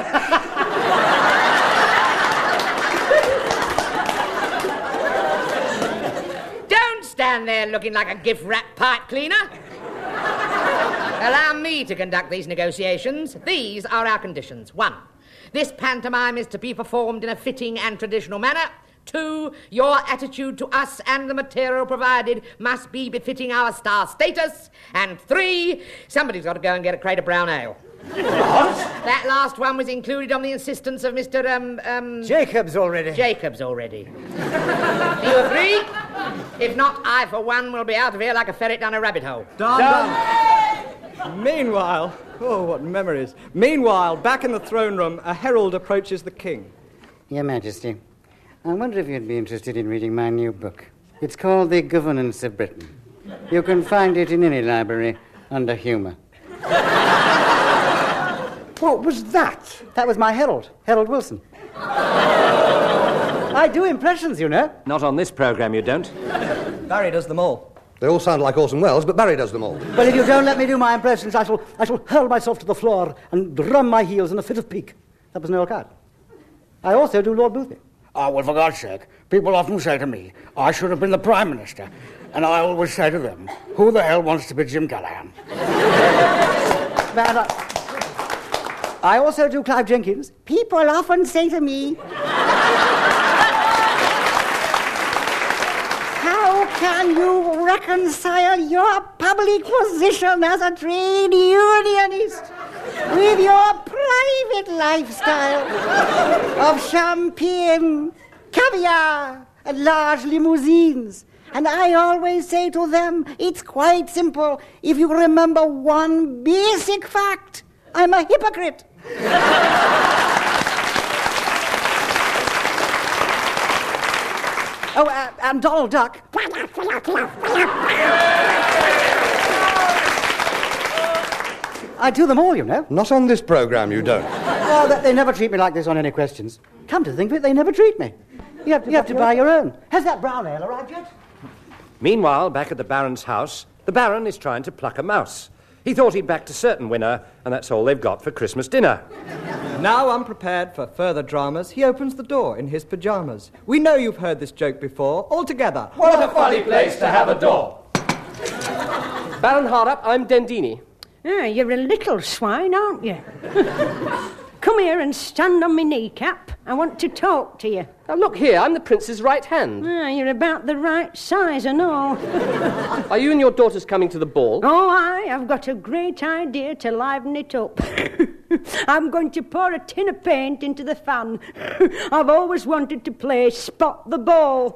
Speaker 7: Don't stand there looking like a gift-wrap pipe cleaner. Allow me to conduct these negotiations. These are our conditions. 1. This pantomime is to be performed in a fitting and traditional manner. 2, your attitude to us and the material provided must be befitting our star status. And 3, somebody's got to go and get a crate of brown ale. What? That last one was included on the insistence of Mr.
Speaker 3: Jacobs already.
Speaker 7: Jacobs already. Do you agree? If not, I, for one, will be out of here like a ferret down a rabbit hole.
Speaker 4: Done. Meanwhile, oh, what memories. Meanwhile, back in the throne room, a herald approaches the king.
Speaker 3: Your Majesty, I wonder if you'd be interested in reading my new book. It's called The Governance of Britain. You can find it in any library under humour.
Speaker 2: What was that?
Speaker 3: That was my herald, Harold Wilson. I do impressions, you know.
Speaker 10: Not on this programme, you don't.
Speaker 4: Barry does them all.
Speaker 2: They all sound like Orson Welles, but Barry does them all.
Speaker 9: Well, if you don't let me do my impressions, I shall hurl myself to the floor and drum my heels in a fit of pique. That was Noel Coward. I also do Lord Boothby.
Speaker 12: Oh, well, for God's sake, people often say to me, I should have been the Prime Minister. And I always say to them, who the hell wants to be Jim Callaghan?
Speaker 3: And I also do Clive Jenkins.
Speaker 9: People often say to me, how can you reconcile your public position as a trade unionist with your private lifestyle of champagne, caviar, and large limousines? And I always say to them, it's quite simple. If you remember one basic fact, I'm a hypocrite. Oh, and Donald Duck. I do them all, you know.
Speaker 2: Not on this programme, you don't.
Speaker 3: Oh, they never treat me like this on any questions. Come to think of it, they never treat me. You have to buy your own. Has that brown ale arrived yet?
Speaker 10: Meanwhile, back at the Baron's house, the Baron is trying to pluck a mouse. He thought he'd backed a certain winner, and that's all they've got for Christmas dinner.
Speaker 4: Now unprepared for further dramas, he opens the door in his pyjamas. We know you've heard this joke before. All together.
Speaker 8: What a funny place to have a door. Baron Hardup, I'm Dendini.
Speaker 6: Oh, you're a little swine, aren't you? come here and stand on my kneecap. I want to talk to you.
Speaker 8: Now, look here, I'm the prince's right hand.
Speaker 6: Ah, you're about the right size, I know.
Speaker 8: Are you and your daughters coming to the ball?
Speaker 6: Oh, I've got a great idea to liven it up. I'm going to pour a tin of paint into the fan. I've always wanted to play Spot the Ball.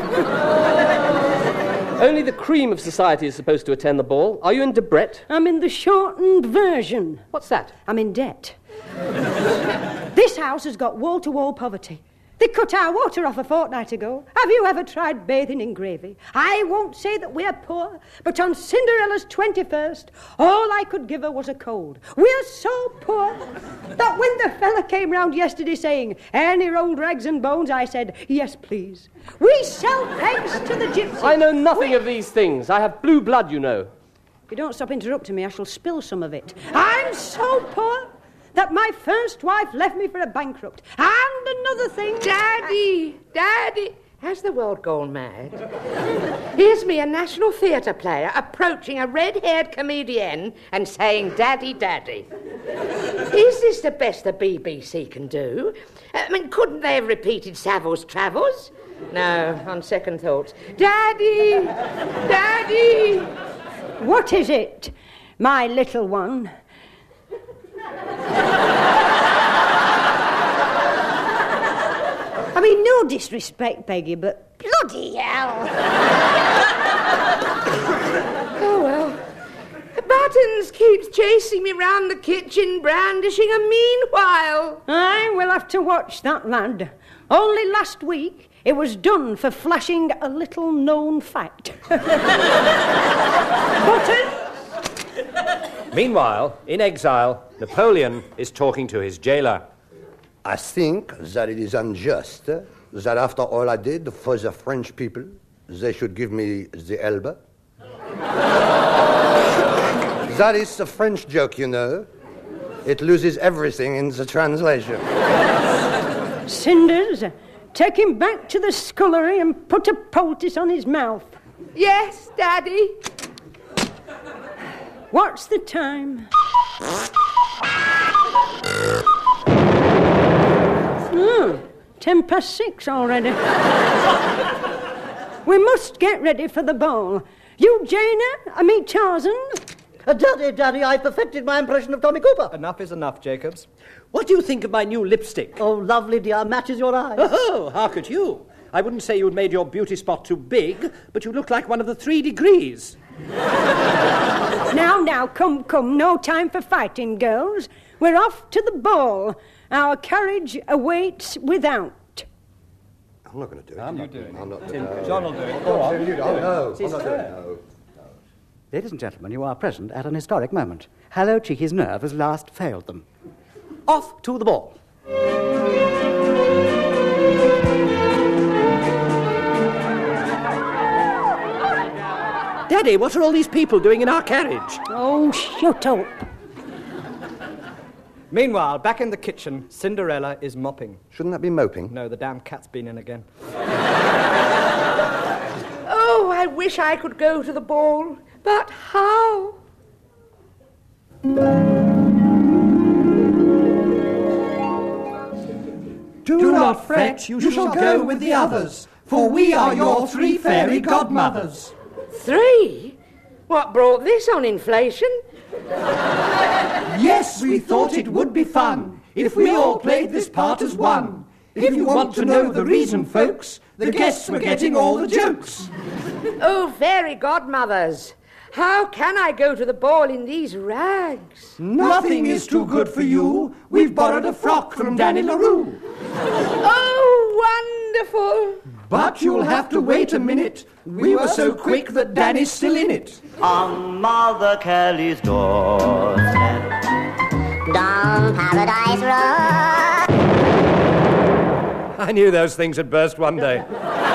Speaker 8: Only the cream of society is supposed to attend the ball. Are you in Debrett?
Speaker 6: I'm in the shortened version.
Speaker 8: What's that?
Speaker 6: I'm in debt. This house has got wall-to-wall poverty. They cut our water off a fortnight ago. Have you ever tried bathing in gravy? I won't say that we're poor, but on Cinderella's 21st, all I could give her was a cold. We're so poor that when the fella came round yesterday saying, any old rags and bones, I said, yes, please. We sell pegs to the gypsies.
Speaker 8: I know nothing of these things. I have blue blood, you know.
Speaker 6: If you don't stop interrupting me, I shall spill some of it. I'm so poor that my first wife left me for a bankrupt. And another thing...
Speaker 5: Daddy, has the world gone mad? Here's me, a National Theatre player, approaching a red-haired comedian and saying, Daddy, Daddy. Is this the best the BBC can do? I mean, couldn't they have repeated Savile's Travels? No, on second thoughts. Daddy! Daddy!
Speaker 6: What is it, my little one? I mean, no disrespect, Peggy, but bloody hell.
Speaker 5: Oh, well. Buttons keeps chasing me round the kitchen, brandishing a meanwhile.
Speaker 6: I will have to watch that lad. Only last week, it was done for flashing a little-known fact. Buttons!
Speaker 10: Meanwhile, in exile, Napoleon is talking to his jailer.
Speaker 2: I think that it is unjust that after all I did for the French people, they should give me the Elbe. That is a French joke, you know. It loses everything in the translation.
Speaker 6: Cinders, take him back to the scullery and put a poultice on his mouth.
Speaker 5: Yes, Daddy.
Speaker 6: What's the time? 6:10 already. We must get ready for the ball. You, Jana, me, Tarzan.
Speaker 11: Daddy, I perfected my impression of Tommy Cooper.
Speaker 4: Enough is enough, Jacobs.
Speaker 11: What do you think of my new lipstick? Oh, lovely, dear. Matches your eyes.
Speaker 10: Oh, hark at you. I wouldn't say you had made your beauty spot too big, but you look like one of the 3 degrees.
Speaker 6: Now, come. No time for fighting, girls. We're off to the ball. Our carriage awaits without.
Speaker 2: I'm not going to do it.
Speaker 4: I'm not doing it.
Speaker 2: I'm not doing it.
Speaker 4: John will do it.
Speaker 2: Oh, no. I'm not doing it. No.
Speaker 3: Ladies and gentlemen, you are present at an historic moment. Hello Cheeky's nerve has last failed them. Off to the ball.
Speaker 10: Daddy, what are all these people doing in our carriage?
Speaker 6: Oh, shut up.
Speaker 4: Meanwhile, back in the kitchen, Cinderella is mopping.
Speaker 2: Shouldn't that be moping?
Speaker 4: No, the damn cat's been in again.
Speaker 5: Oh, I wish I could go to the ball. But how?
Speaker 13: Do not fret, you shall go with the others, for we are your 3 fairy godmothers.
Speaker 5: 3? What brought this on inflation?
Speaker 13: Yes, we thought it would be fun if we all played this part as one. If you want to know the reason, folks, the guests were getting all the jokes.
Speaker 5: Oh, fairy godmothers, how can I go to the ball in these rags?
Speaker 13: Nothing is too good for you. We've borrowed a frock from Danny LaRue.
Speaker 5: Oh, wonderful.
Speaker 13: But you'll have to wait a minute. We were so quick that Danny's still in it.
Speaker 14: On Mother Kelly's doorstep, down Paradise Road.
Speaker 10: I knew those things had burst one day.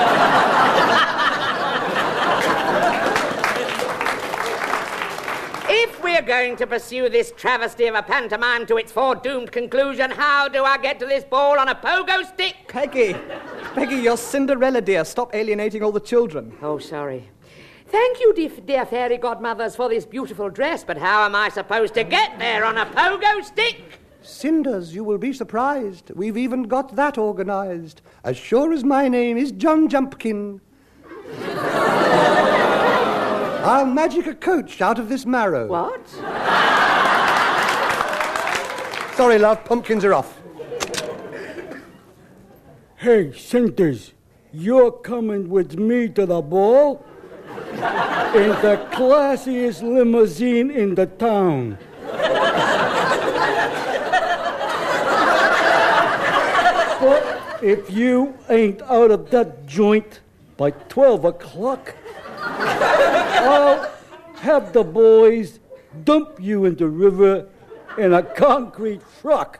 Speaker 5: If we're going to pursue this travesty of a pantomime to its foredoomed conclusion, how do I get to this ball on a pogo stick?
Speaker 4: Peggy, you're Cinderella, dear. Stop alienating all the children.
Speaker 5: Oh, sorry. Thank you, dear fairy godmothers, for this beautiful dress, but how am I supposed to get there on a pogo stick?
Speaker 2: Cinders, you will be surprised. We've even got that organised. As sure as my name is John Jumpkin. I'll magic a coach out of this marrow.
Speaker 9: What?
Speaker 2: Sorry, love, pumpkins are off.
Speaker 15: Hey, Cinders, you're coming with me to the ball? In the classiest limousine in the town. But if you ain't out of that joint by 12 o'clock, I'll have the boys dump you in the river in a concrete truck.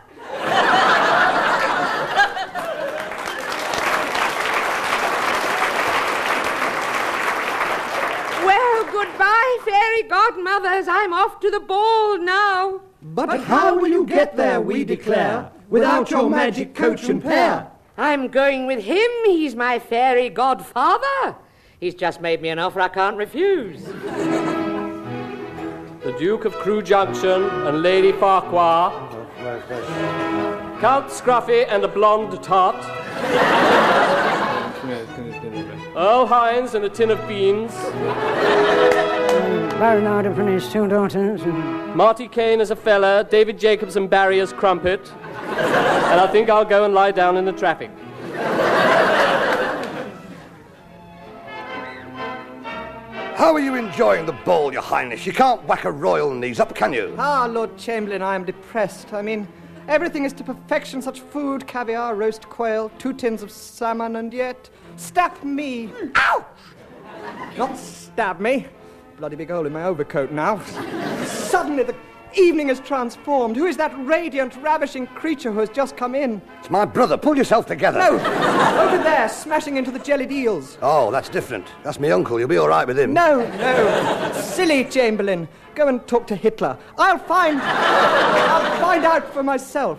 Speaker 5: Well, goodbye, fairy godmothers. I'm off to the ball now.
Speaker 13: But how will you get there, we declare, without your magic coach and pair?
Speaker 7: I'm going with him. He's my fairy godfather. He's just made me an offer I can't refuse.
Speaker 8: The Duke of Crewe Junction and Lady Farquhar, Count Scruffy and a blonde tart, Earl Hines and a tin of beans,
Speaker 9: Baron Ardip and his two daughters.
Speaker 8: Marty Kane as a fella, David Jacobs and Barry as crumpet, and I think I'll go and lie down in the traffic.
Speaker 2: How are you enjoying the ball, Your Highness? You can't whack a royal knees up, can you?
Speaker 4: Ah, Lord Chamberlain, I am depressed. I mean, everything is to perfection, such food, caviar, roast quail, 2 tins of salmon, and yet... Stab me! Ouch! Not stab me. Bloody big hole in my overcoat now. Suddenly the evening is transformed. Who is that radiant, ravishing creature who has just come in?
Speaker 2: It's my brother. Pull yourself together.
Speaker 4: No! Over there, smashing into the jellied eels.
Speaker 2: Oh, that's different. That's me uncle. You'll be all right with him.
Speaker 4: No. Silly Chamberlain. Go and talk to Hitler. I'll find out for myself.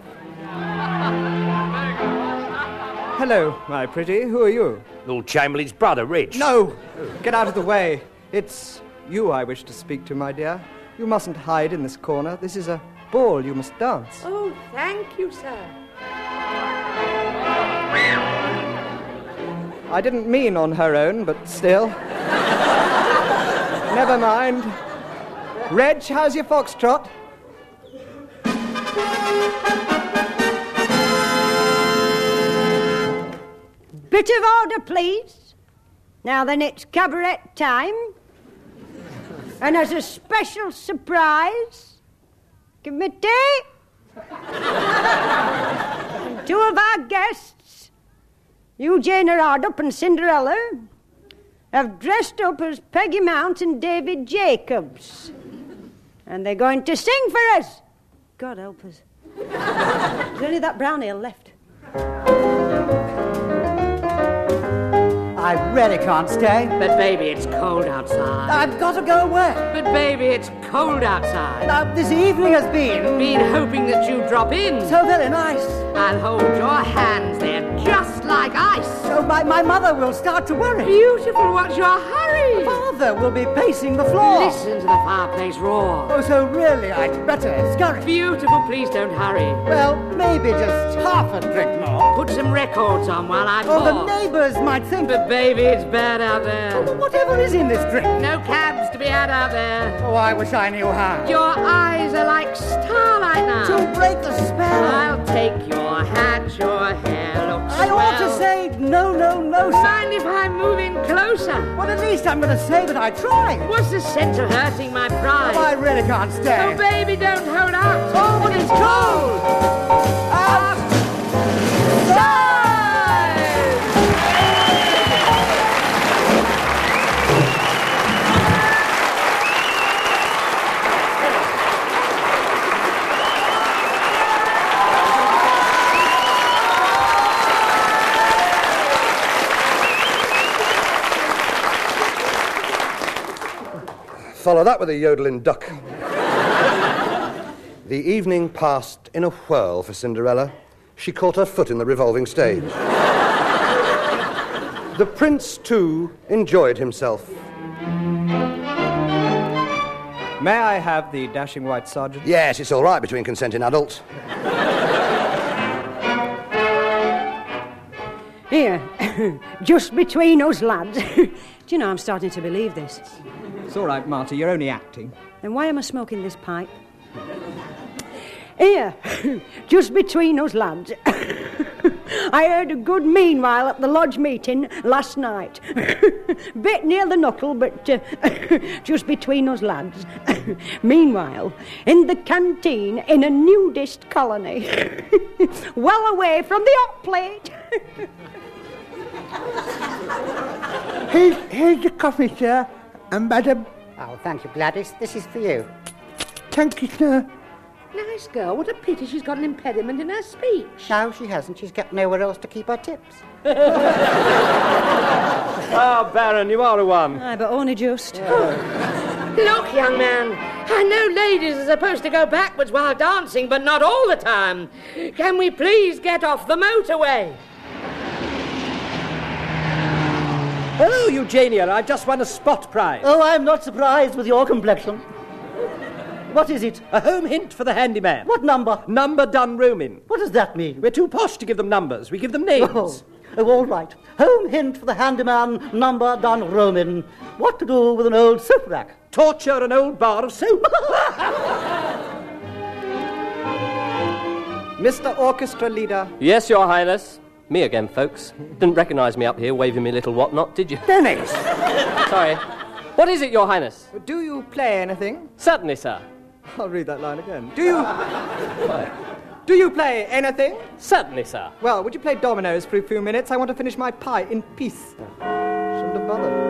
Speaker 4: Hello, my pretty. Who are you?
Speaker 10: Lord Chamberlain's brother, Rich.
Speaker 4: No! Get out of the way. It's you I wish to speak to, my dear. You mustn't hide in this corner. This is a ball. You must dance.
Speaker 5: Oh, thank you, sir.
Speaker 4: I didn't mean on her own, but still. Never mind. Reg, how's your foxtrot?
Speaker 6: Bit of order, please. Now then, it's cabaret time. And as a special surprise, committee, 2 of our guests, Eugene Ardip and Cinderella, have dressed up as Peggy Mount and David Jacobs. And they're going to sing for us. God help us. There's only that brown ale left.
Speaker 3: I really can't stay.
Speaker 7: But, baby, it's cold outside.
Speaker 3: I've got to go away.
Speaker 7: But, baby, it's cold outside.
Speaker 3: Now, this evening has been
Speaker 7: hoping that you'd drop in.
Speaker 3: so very nice.
Speaker 7: I'll hold your hands there just like ice.
Speaker 3: So my mother will start to worry.
Speaker 7: Beautiful, what's your hurry?
Speaker 3: Father will be pacing the floor.
Speaker 7: Listen to the fireplace roar.
Speaker 3: Oh, so really I'd better scurry.
Speaker 7: Beautiful, please don't hurry.
Speaker 3: Well, maybe just half a drink more.
Speaker 7: Put some records on while I pour.
Speaker 3: Oh, the neighbours might think...
Speaker 7: But, baby, it's bad out there.
Speaker 3: Oh, whatever is in this drink?
Speaker 7: No cabs to be had out there.
Speaker 3: Oh, I wish I knew how.
Speaker 7: Your eyes are like starlight now.
Speaker 3: To break the spell.
Speaker 7: I'll take your hat, your hair looks
Speaker 3: I ought to
Speaker 7: swell.
Speaker 3: say no, sir.
Speaker 7: Mind if I move in closer?
Speaker 3: Well, at least I'm going to say that I tried.
Speaker 7: What's the sense of hurting my pride?
Speaker 3: Oh, I really can't stay.
Speaker 7: Oh, baby, don't hold out.
Speaker 3: Oh, but it's cold.
Speaker 2: Follow that with a yodeling duck. The evening passed in a whirl for Cinderella. She caught her foot in the revolving stage. The prince, too, enjoyed himself.
Speaker 4: May I have the dashing white sergeant?
Speaker 2: Yes, it's all right between consenting adults.
Speaker 6: Here, just between us lads. Do you know, I'm starting to believe this.
Speaker 4: It's all right, Marty, you're only acting.
Speaker 6: Then why am I smoking this pipe? Here, just between us lads. I heard a good meanwhile at the lodge meeting last night. Bit near the knuckle, but just between us lads. Meanwhile, in the canteen in a nudist colony, well away from the hot plate.
Speaker 9: Here's your coffee, sir, and madam.
Speaker 11: Oh, thank you, Gladys. This is for you.
Speaker 9: Thank you, sir.
Speaker 5: Nice girl. What a pity she's got an impediment in her speech.
Speaker 11: No, she hasn't. She's got nowhere else to keep her tips.
Speaker 10: Oh, Baron, you are a one.
Speaker 6: Aye, but only just.
Speaker 5: Look, young man, I know ladies are supposed to go backwards while dancing, but not all the time. Can we please get off the motorway?
Speaker 11: Hello, Eugenia. I've just won a spot prize. Oh, I'm not surprised with your complexion. What is it?
Speaker 10: A home hint for the handyman.
Speaker 11: What number?
Speaker 10: Number done rooming.
Speaker 11: What does that mean?
Speaker 10: We're too posh to give them numbers. We give them names.
Speaker 11: Oh, all right. Home hint for the handyman, number done roaming. What to do with an old soap rack?
Speaker 10: Torture an old bar of soap.
Speaker 4: Mr. Orchestra Leader.
Speaker 8: Yes, Your Highness. Me again, folks. Didn't recognise me up here waving me little whatnot, did you?
Speaker 11: Dennis!
Speaker 8: Sorry. What is it, Your Highness?
Speaker 4: Do you play anything?
Speaker 8: Certainly, sir.
Speaker 4: I'll read that line again. Do you play anything?
Speaker 8: Certainly, sir.
Speaker 4: Well, would you play dominoes for a few minutes? I want to finish my pie in peace. Shouldn't have bothered.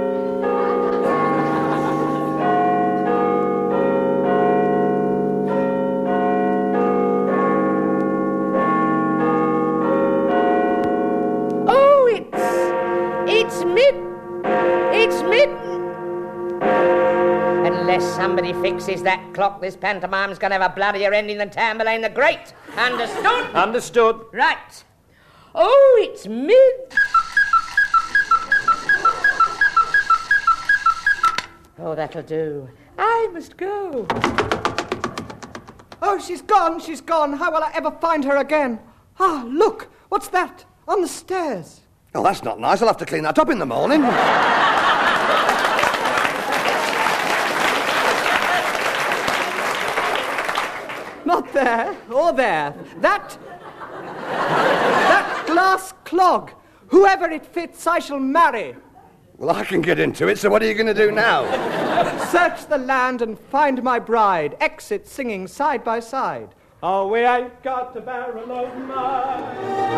Speaker 5: Oh, it's mid. Unless somebody fixes that clock, this pantomime's going to have a bloodier ending than Tamburlaine the Great. Understood?
Speaker 10: Understood.
Speaker 5: Right. Oh, it's mid. Oh, that'll do. I must go.
Speaker 4: Oh, she's gone. How will I ever find her again? Ah, look. What's that? On the stairs.
Speaker 2: Oh, that's not nice. I'll have to clean that up in the morning.
Speaker 4: Not there, or there. That glass clog. Whoever it fits, I shall marry.
Speaker 2: Well, I can get into it, so what are you going to do now?
Speaker 4: Search the land and find my bride. Exit singing side by side. Oh, we ain't got a barrel of mud.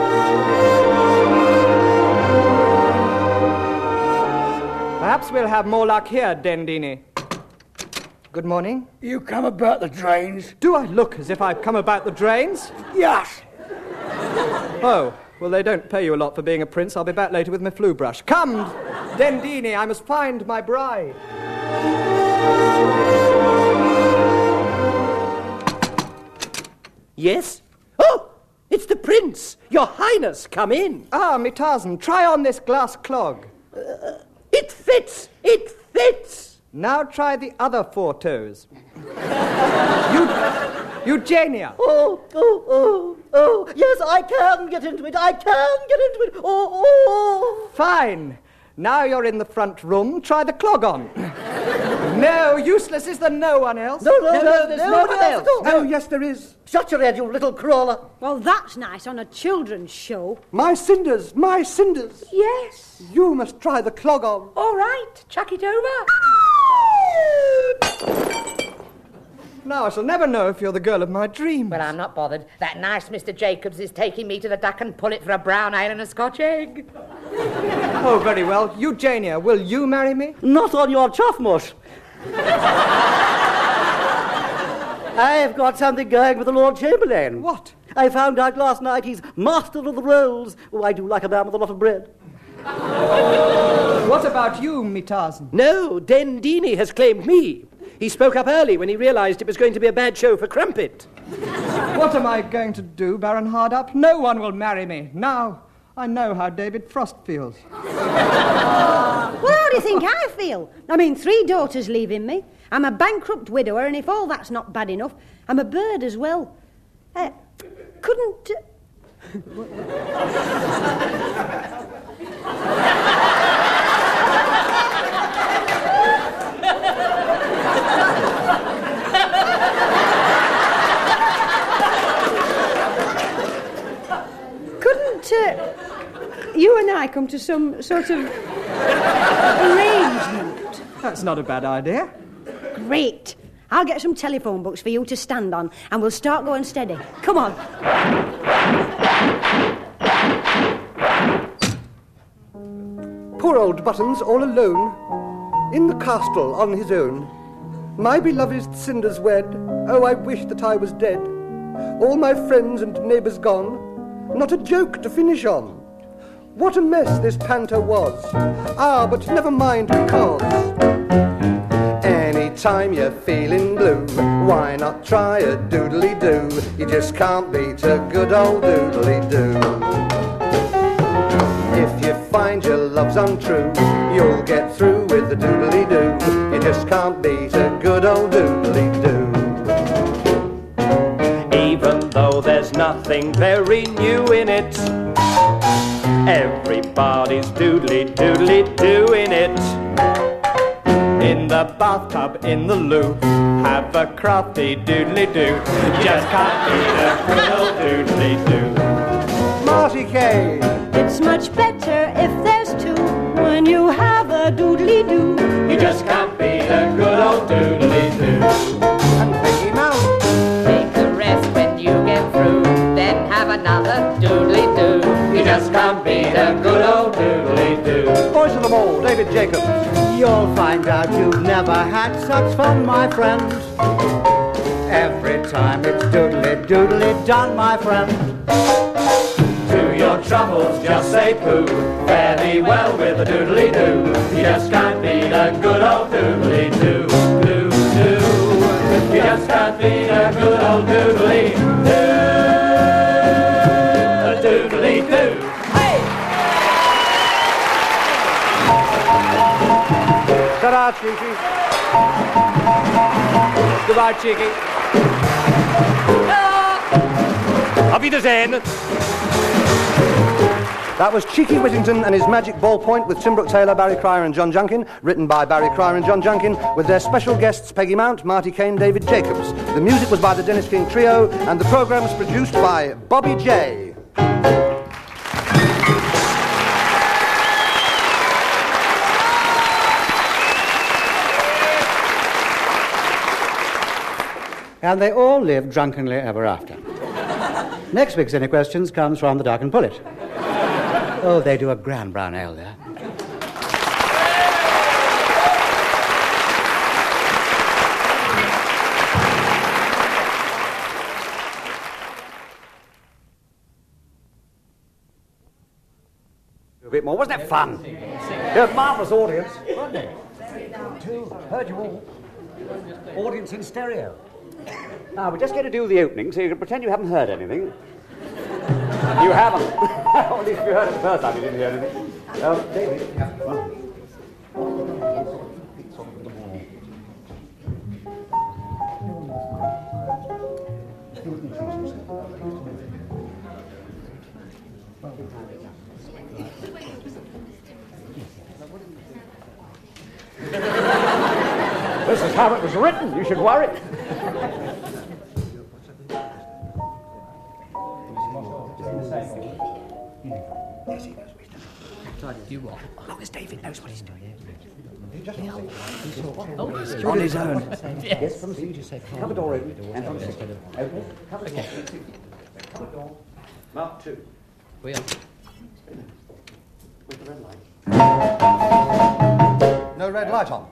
Speaker 4: Perhaps we'll have more luck here, Dendini. Good morning.
Speaker 12: You come about the drains?
Speaker 4: Do I look as if I've come about the drains?
Speaker 12: Yes.
Speaker 4: Oh, well, they don't pay you a lot for being a prince. I'll be back later with my flu brush. Come, Dendini, I must find my bride.
Speaker 11: Yes? Oh, it's the prince. Your Highness, come in.
Speaker 4: Ah, Mitazen, try on this glass clog.
Speaker 11: It fits. It fits.
Speaker 4: Now try the other 4 toes. Eugenia.
Speaker 11: Oh, yes, I can get into it. Oh.
Speaker 4: Fine. Now you're in the front room. Try the clog on. No, useless. Is there no one else?
Speaker 11: No, there's no one else.
Speaker 9: Oh, yes, there is.
Speaker 11: Shut your head, you little crawler.
Speaker 6: Well, that's nice on a children's show.
Speaker 9: My cinders.
Speaker 5: Yes.
Speaker 9: You must try the clog on.
Speaker 5: All right, chuck it over.
Speaker 4: Now I shall never know if you're the girl of my dreams.
Speaker 5: Well, I'm not bothered. That nice Mr. Jacobs is taking me to the Duck and Pullet for a brown ale and a Scotch egg.
Speaker 4: Oh, very well. Eugenia, will you marry me?
Speaker 11: Not on your chuff mush. I've got something going with the Lord Chamberlain.
Speaker 4: What?
Speaker 11: I found out last night he's master of the rolls. Oh, I do like a man with a lot of bread.
Speaker 4: What about you, Mitazen?
Speaker 10: No, Dendini has claimed me. He spoke up early when he realised it was going to be a bad show for Crumpet.
Speaker 4: What am I going to do, Baron Hardup? No one will marry me. Now,
Speaker 16: I know how David Frost feels.
Speaker 6: Well, how do you think I feel? I mean, 3 daughters leaving me. I'm a bankrupt widower, and if all that's not bad enough, I'm a bird as well. Couldn't... you and I come to some sort of arrangement?
Speaker 16: That's not a bad idea.
Speaker 6: Great. I'll get some telephone books for you to stand on, and we'll start going steady. Come on.
Speaker 2: Poor old Buttons, all alone, in the castle on his own. My beloved cinders wed, oh, I wish that I was dead. All my friends and neighbours gone, not a joke to finish on. What a mess this panto was. Ah, but never mind, because anytime you're feeling blue, why not try a doodly-doo? You just can't beat a good old doodly-doo. If you find your love's untrue, you'll get through with the doodly-doo. You just can't beat a good old doodly-doo.
Speaker 1: Even though there's nothing very new in it, everybody's doodly-doodly-doing it.
Speaker 4: In the bathtub, in the loo, have a crafty doodly-doo. Just can't beat a good old doodly-doo.
Speaker 2: Marty Kay.
Speaker 6: It's much better if there's 2 when you have a doodly-doo.
Speaker 4: You just can't beat a good old doodly-doo.
Speaker 2: And Peggy Mount.
Speaker 7: Take a rest when you get through, then have another doodly-doo.
Speaker 4: You just can't beat a good old doodly-doo.
Speaker 2: Voice of the Ball, David Jacobs.
Speaker 3: You'll find out you've never had such fun, my friend. Every time it's doodly-doodly done, my friend.
Speaker 4: To your troubles, just say pooh. Fare thee well with a doodly-doo. You just can't beat a good old doodly-doo. Doo-doo. You just can't beat a good old doodly-doo. A doodly-doo.
Speaker 10: Ta-ra, Cheeky. Goodbye, Cheeky. Auf Wiedersehen.
Speaker 2: That was Cheeky Whittington and his magic ballpoint with Tim Brooke Taylor, Barry Cryer and John Junkin, written by Barry Cryer and John Junkin, with their special guests Peggy Mount, Marty Kane, David Jacobs. The music was by the Dennis King Trio, and the programme was produced by Bobby J.
Speaker 3: And they all lived drunkenly ever after. Next week's Any Questions comes from the Duck and Pullet. Oh, they do a grand brown ale there.
Speaker 12: A bit more. Wasn't that fun? They're a marvellous audience, weren't they? Heard you all. Audience in stereo. Now, we're just going to do the opening, so you can pretend you haven't heard anything. You haven't. Or at least if you heard it the first time, you didn't hear anything. David. This is how it was written. You should worry.
Speaker 7: Do what?
Speaker 12: As long as David knows what he's doing.
Speaker 7: He's
Speaker 12: on his own.
Speaker 7: Yes.
Speaker 12: From the just say cover door open. And from the okay. Cover door. Cover door.
Speaker 10: Mark 2.
Speaker 7: We are.
Speaker 12: With the red light.
Speaker 2: No red light on.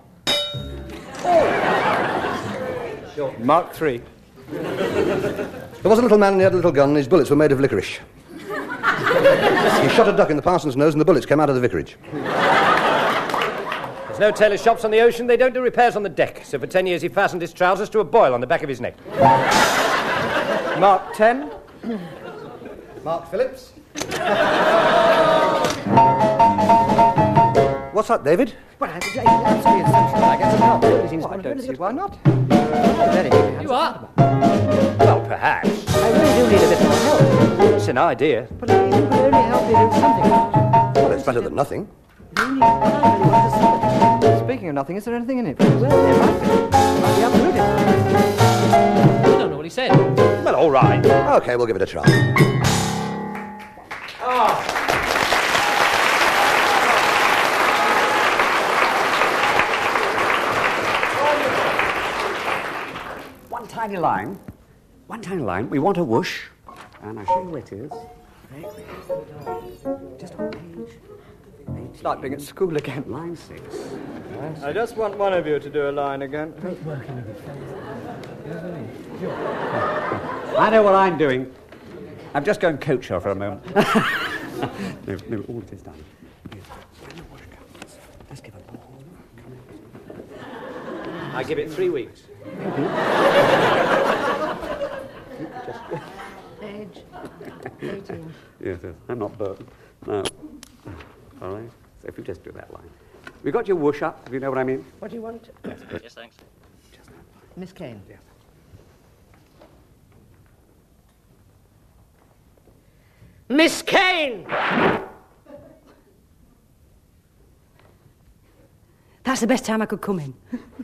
Speaker 10: Sure. Mark 3.
Speaker 2: There was a little man and he had a little gun and his bullets were made of licorice. He shot a duck in the parson's nose and the bullets came out of the vicarage.
Speaker 10: There's no tailor shops on the ocean. They don't do repairs on the deck. So for 10 years he fastened his trousers to a boil on the back of his neck.
Speaker 16: Mark 10.
Speaker 2: Mark Phillips. What's up, David?
Speaker 3: Well, absolutely essential. I get some help.
Speaker 16: I don't see why not.
Speaker 8: You are.
Speaker 10: Well, perhaps.
Speaker 3: I really do need a bit more help.
Speaker 10: It's an idea.
Speaker 3: But if you could only help me do something.
Speaker 2: Well, it's better than nothing.
Speaker 3: I really want to see it.
Speaker 16: Speaking of nothing, is there anything in it?
Speaker 3: Well, there might be. Might be absolutely.
Speaker 8: I don't know what he said.
Speaker 10: Well, all right.
Speaker 2: Okay, we'll give it a try.
Speaker 12: One tiny line. We want a whoosh. And I'll show you where it is. Just on page.
Speaker 16: It's like being at school again.
Speaker 12: Line 6.
Speaker 16: I just want one of you to do a line again.
Speaker 12: I know what I'm doing. I'm just going coach her for a moment. no, all it is done. Let's give a ball.
Speaker 10: I give it 3 weeks.
Speaker 5: Age 18.
Speaker 12: Yes, I'm not Burton. No. All right. So if you just do that line. We got your whoosh up, if you know what I mean.
Speaker 5: What do you want?
Speaker 8: Yes, thanks.
Speaker 5: Miss Kane.
Speaker 12: Yeah.
Speaker 5: Miss Kane!
Speaker 6: That's the best time I could come in.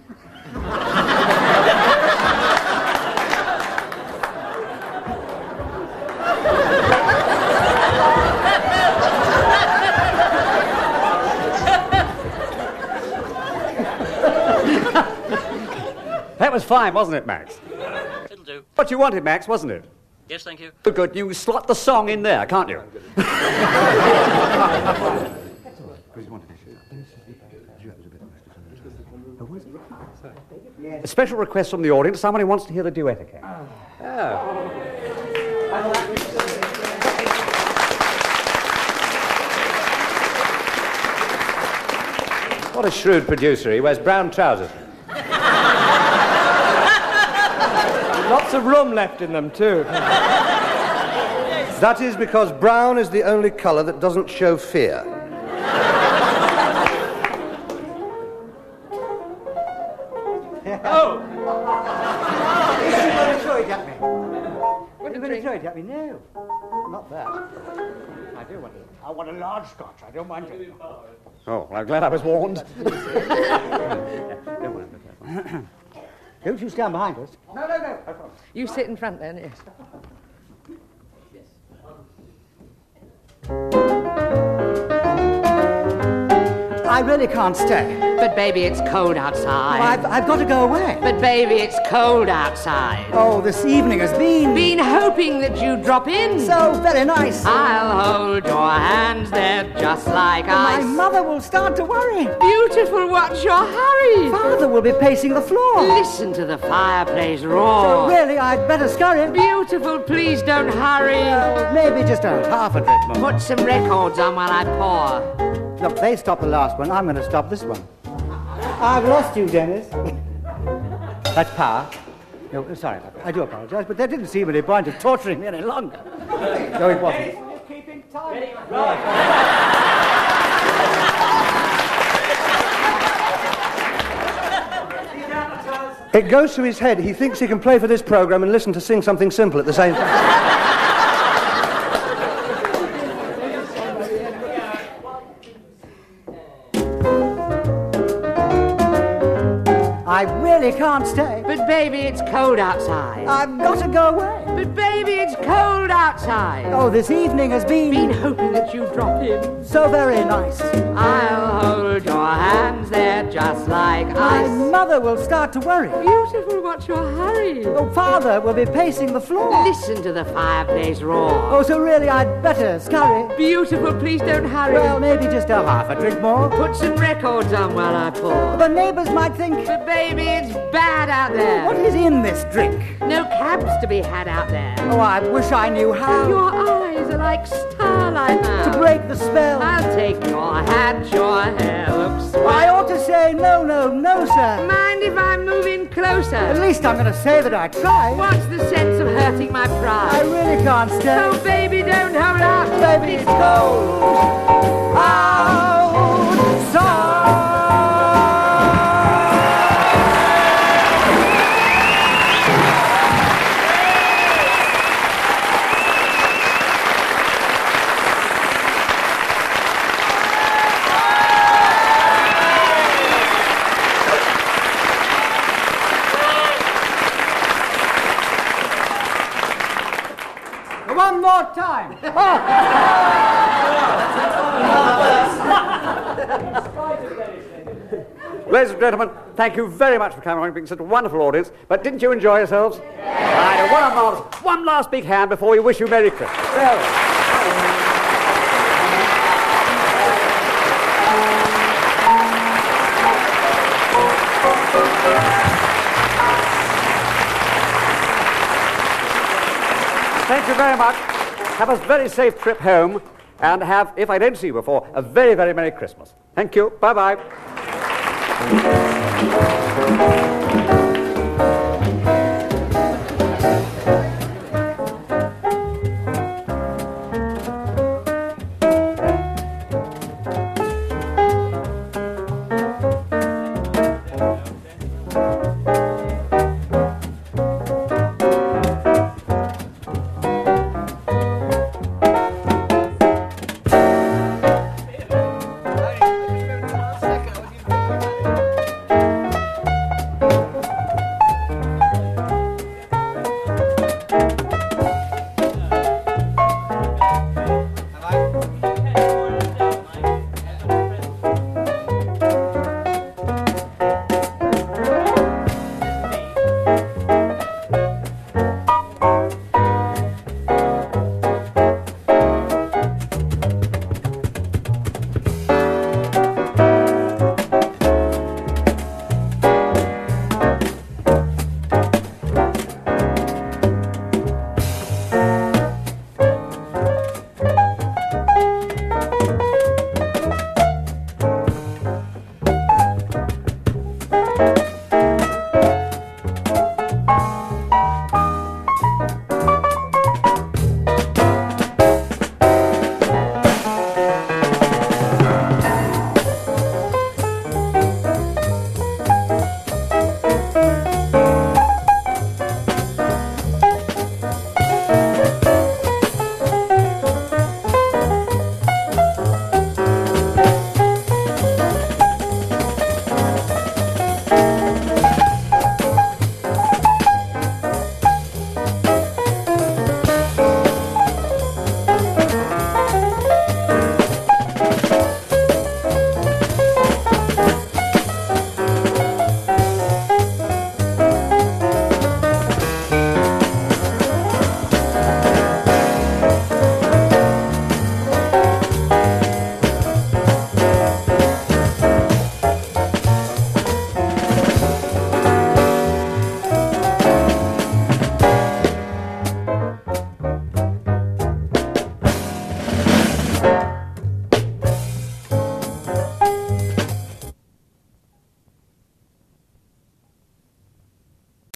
Speaker 12: That was fine, wasn't it, Max?
Speaker 8: It'll do.
Speaker 12: What you wanted, Max, wasn't it?
Speaker 8: Yes, thank you.
Speaker 12: Good. You slot the song in there, can't you? A special request from the audience. Somebody wants to hear the duet again.
Speaker 10: What a shrewd producer. He wears brown trousers.
Speaker 16: Lots of room left in them, too.
Speaker 2: That is because brown is the only colour that doesn't show fear.
Speaker 3: Oh! You're going to throw it at me. You're going to throw it at me? No. Not that. I want a large scotch. I don't mind it.
Speaker 12: Oh, I'm glad I was warned.
Speaker 3: Don't you stand behind us.
Speaker 5: No. You sit in front then, yes.
Speaker 3: I really can't stay.
Speaker 5: But, baby, it's cold outside.
Speaker 3: Oh, I've got to go away.
Speaker 5: But, baby, it's cold outside.
Speaker 3: Oh, this evening has been...
Speaker 5: Been hoping that you'd drop in.
Speaker 3: So very nice.
Speaker 5: I'll hold your hands, they're just like ice.
Speaker 3: My mother will start to worry.
Speaker 5: Beautiful, what's your hurry?
Speaker 3: Father will be pacing the floor.
Speaker 5: Listen to the fireplace roar.
Speaker 3: So really, I'd better scurry.
Speaker 5: Beautiful, please don't hurry.
Speaker 3: Maybe just half a drink more.
Speaker 5: Put some records on while I pour.
Speaker 3: Look, they stopped the last one. I'm going to stop this one. I've lost you, Dennis. That's power. No, sorry about that. I do apologize, but there didn't seem any point of torturing me any longer. No, it wasn't.
Speaker 16: Keeping time.
Speaker 2: It goes to his head. He thinks he can play for this programme and listen to Sing Something Simple at the same time.
Speaker 3: I really can't stay.
Speaker 5: But, baby, it's cold outside.
Speaker 3: I've got to go away.
Speaker 5: But, baby, it's cold outside.
Speaker 3: Oh, this evening has been...
Speaker 5: Been hoping that you'd drop in.
Speaker 3: So very nice.
Speaker 5: I'll hold your hands, they're just like ice.
Speaker 3: My mother will start to worry.
Speaker 5: Beautiful, what's your hurry?
Speaker 3: Oh, Father will be pacing the floor.
Speaker 5: Listen to the fireplace roar.
Speaker 3: Oh, so really I'd better scurry.
Speaker 5: Beautiful, please don't hurry.
Speaker 3: Well, maybe just a half a drink more.
Speaker 5: Put some records on while I pour.
Speaker 3: The neighbours might think...
Speaker 5: But, baby, it's bad out there.
Speaker 3: What is in this drink?
Speaker 5: No cabs to be had out there.
Speaker 3: Oh, I wish I knew how.
Speaker 5: Your eyes are like starlight.
Speaker 7: I now?
Speaker 11: To break the spell.
Speaker 7: I'll take your hat, your hair looks swell.
Speaker 11: I ought to say no, no, no, sir.
Speaker 7: Mind if I move in closer?
Speaker 11: At least I'm going to say that I tried.
Speaker 7: What's the sense of hurting my pride?
Speaker 11: I really can't stay.
Speaker 7: Oh, baby, don't hold out.
Speaker 11: Baby, it's cold outside.
Speaker 7: One more time.
Speaker 12: Ladies and gentlemen, thank you very much for coming along, being such a wonderful audience. But didn't you enjoy yourselves? Right, one last big hand before we wish you Merry Christmas. Thank you very much. Have a very safe trip home, and have, if I don't see you before, a very, very Merry Christmas. Thank you. Bye-bye.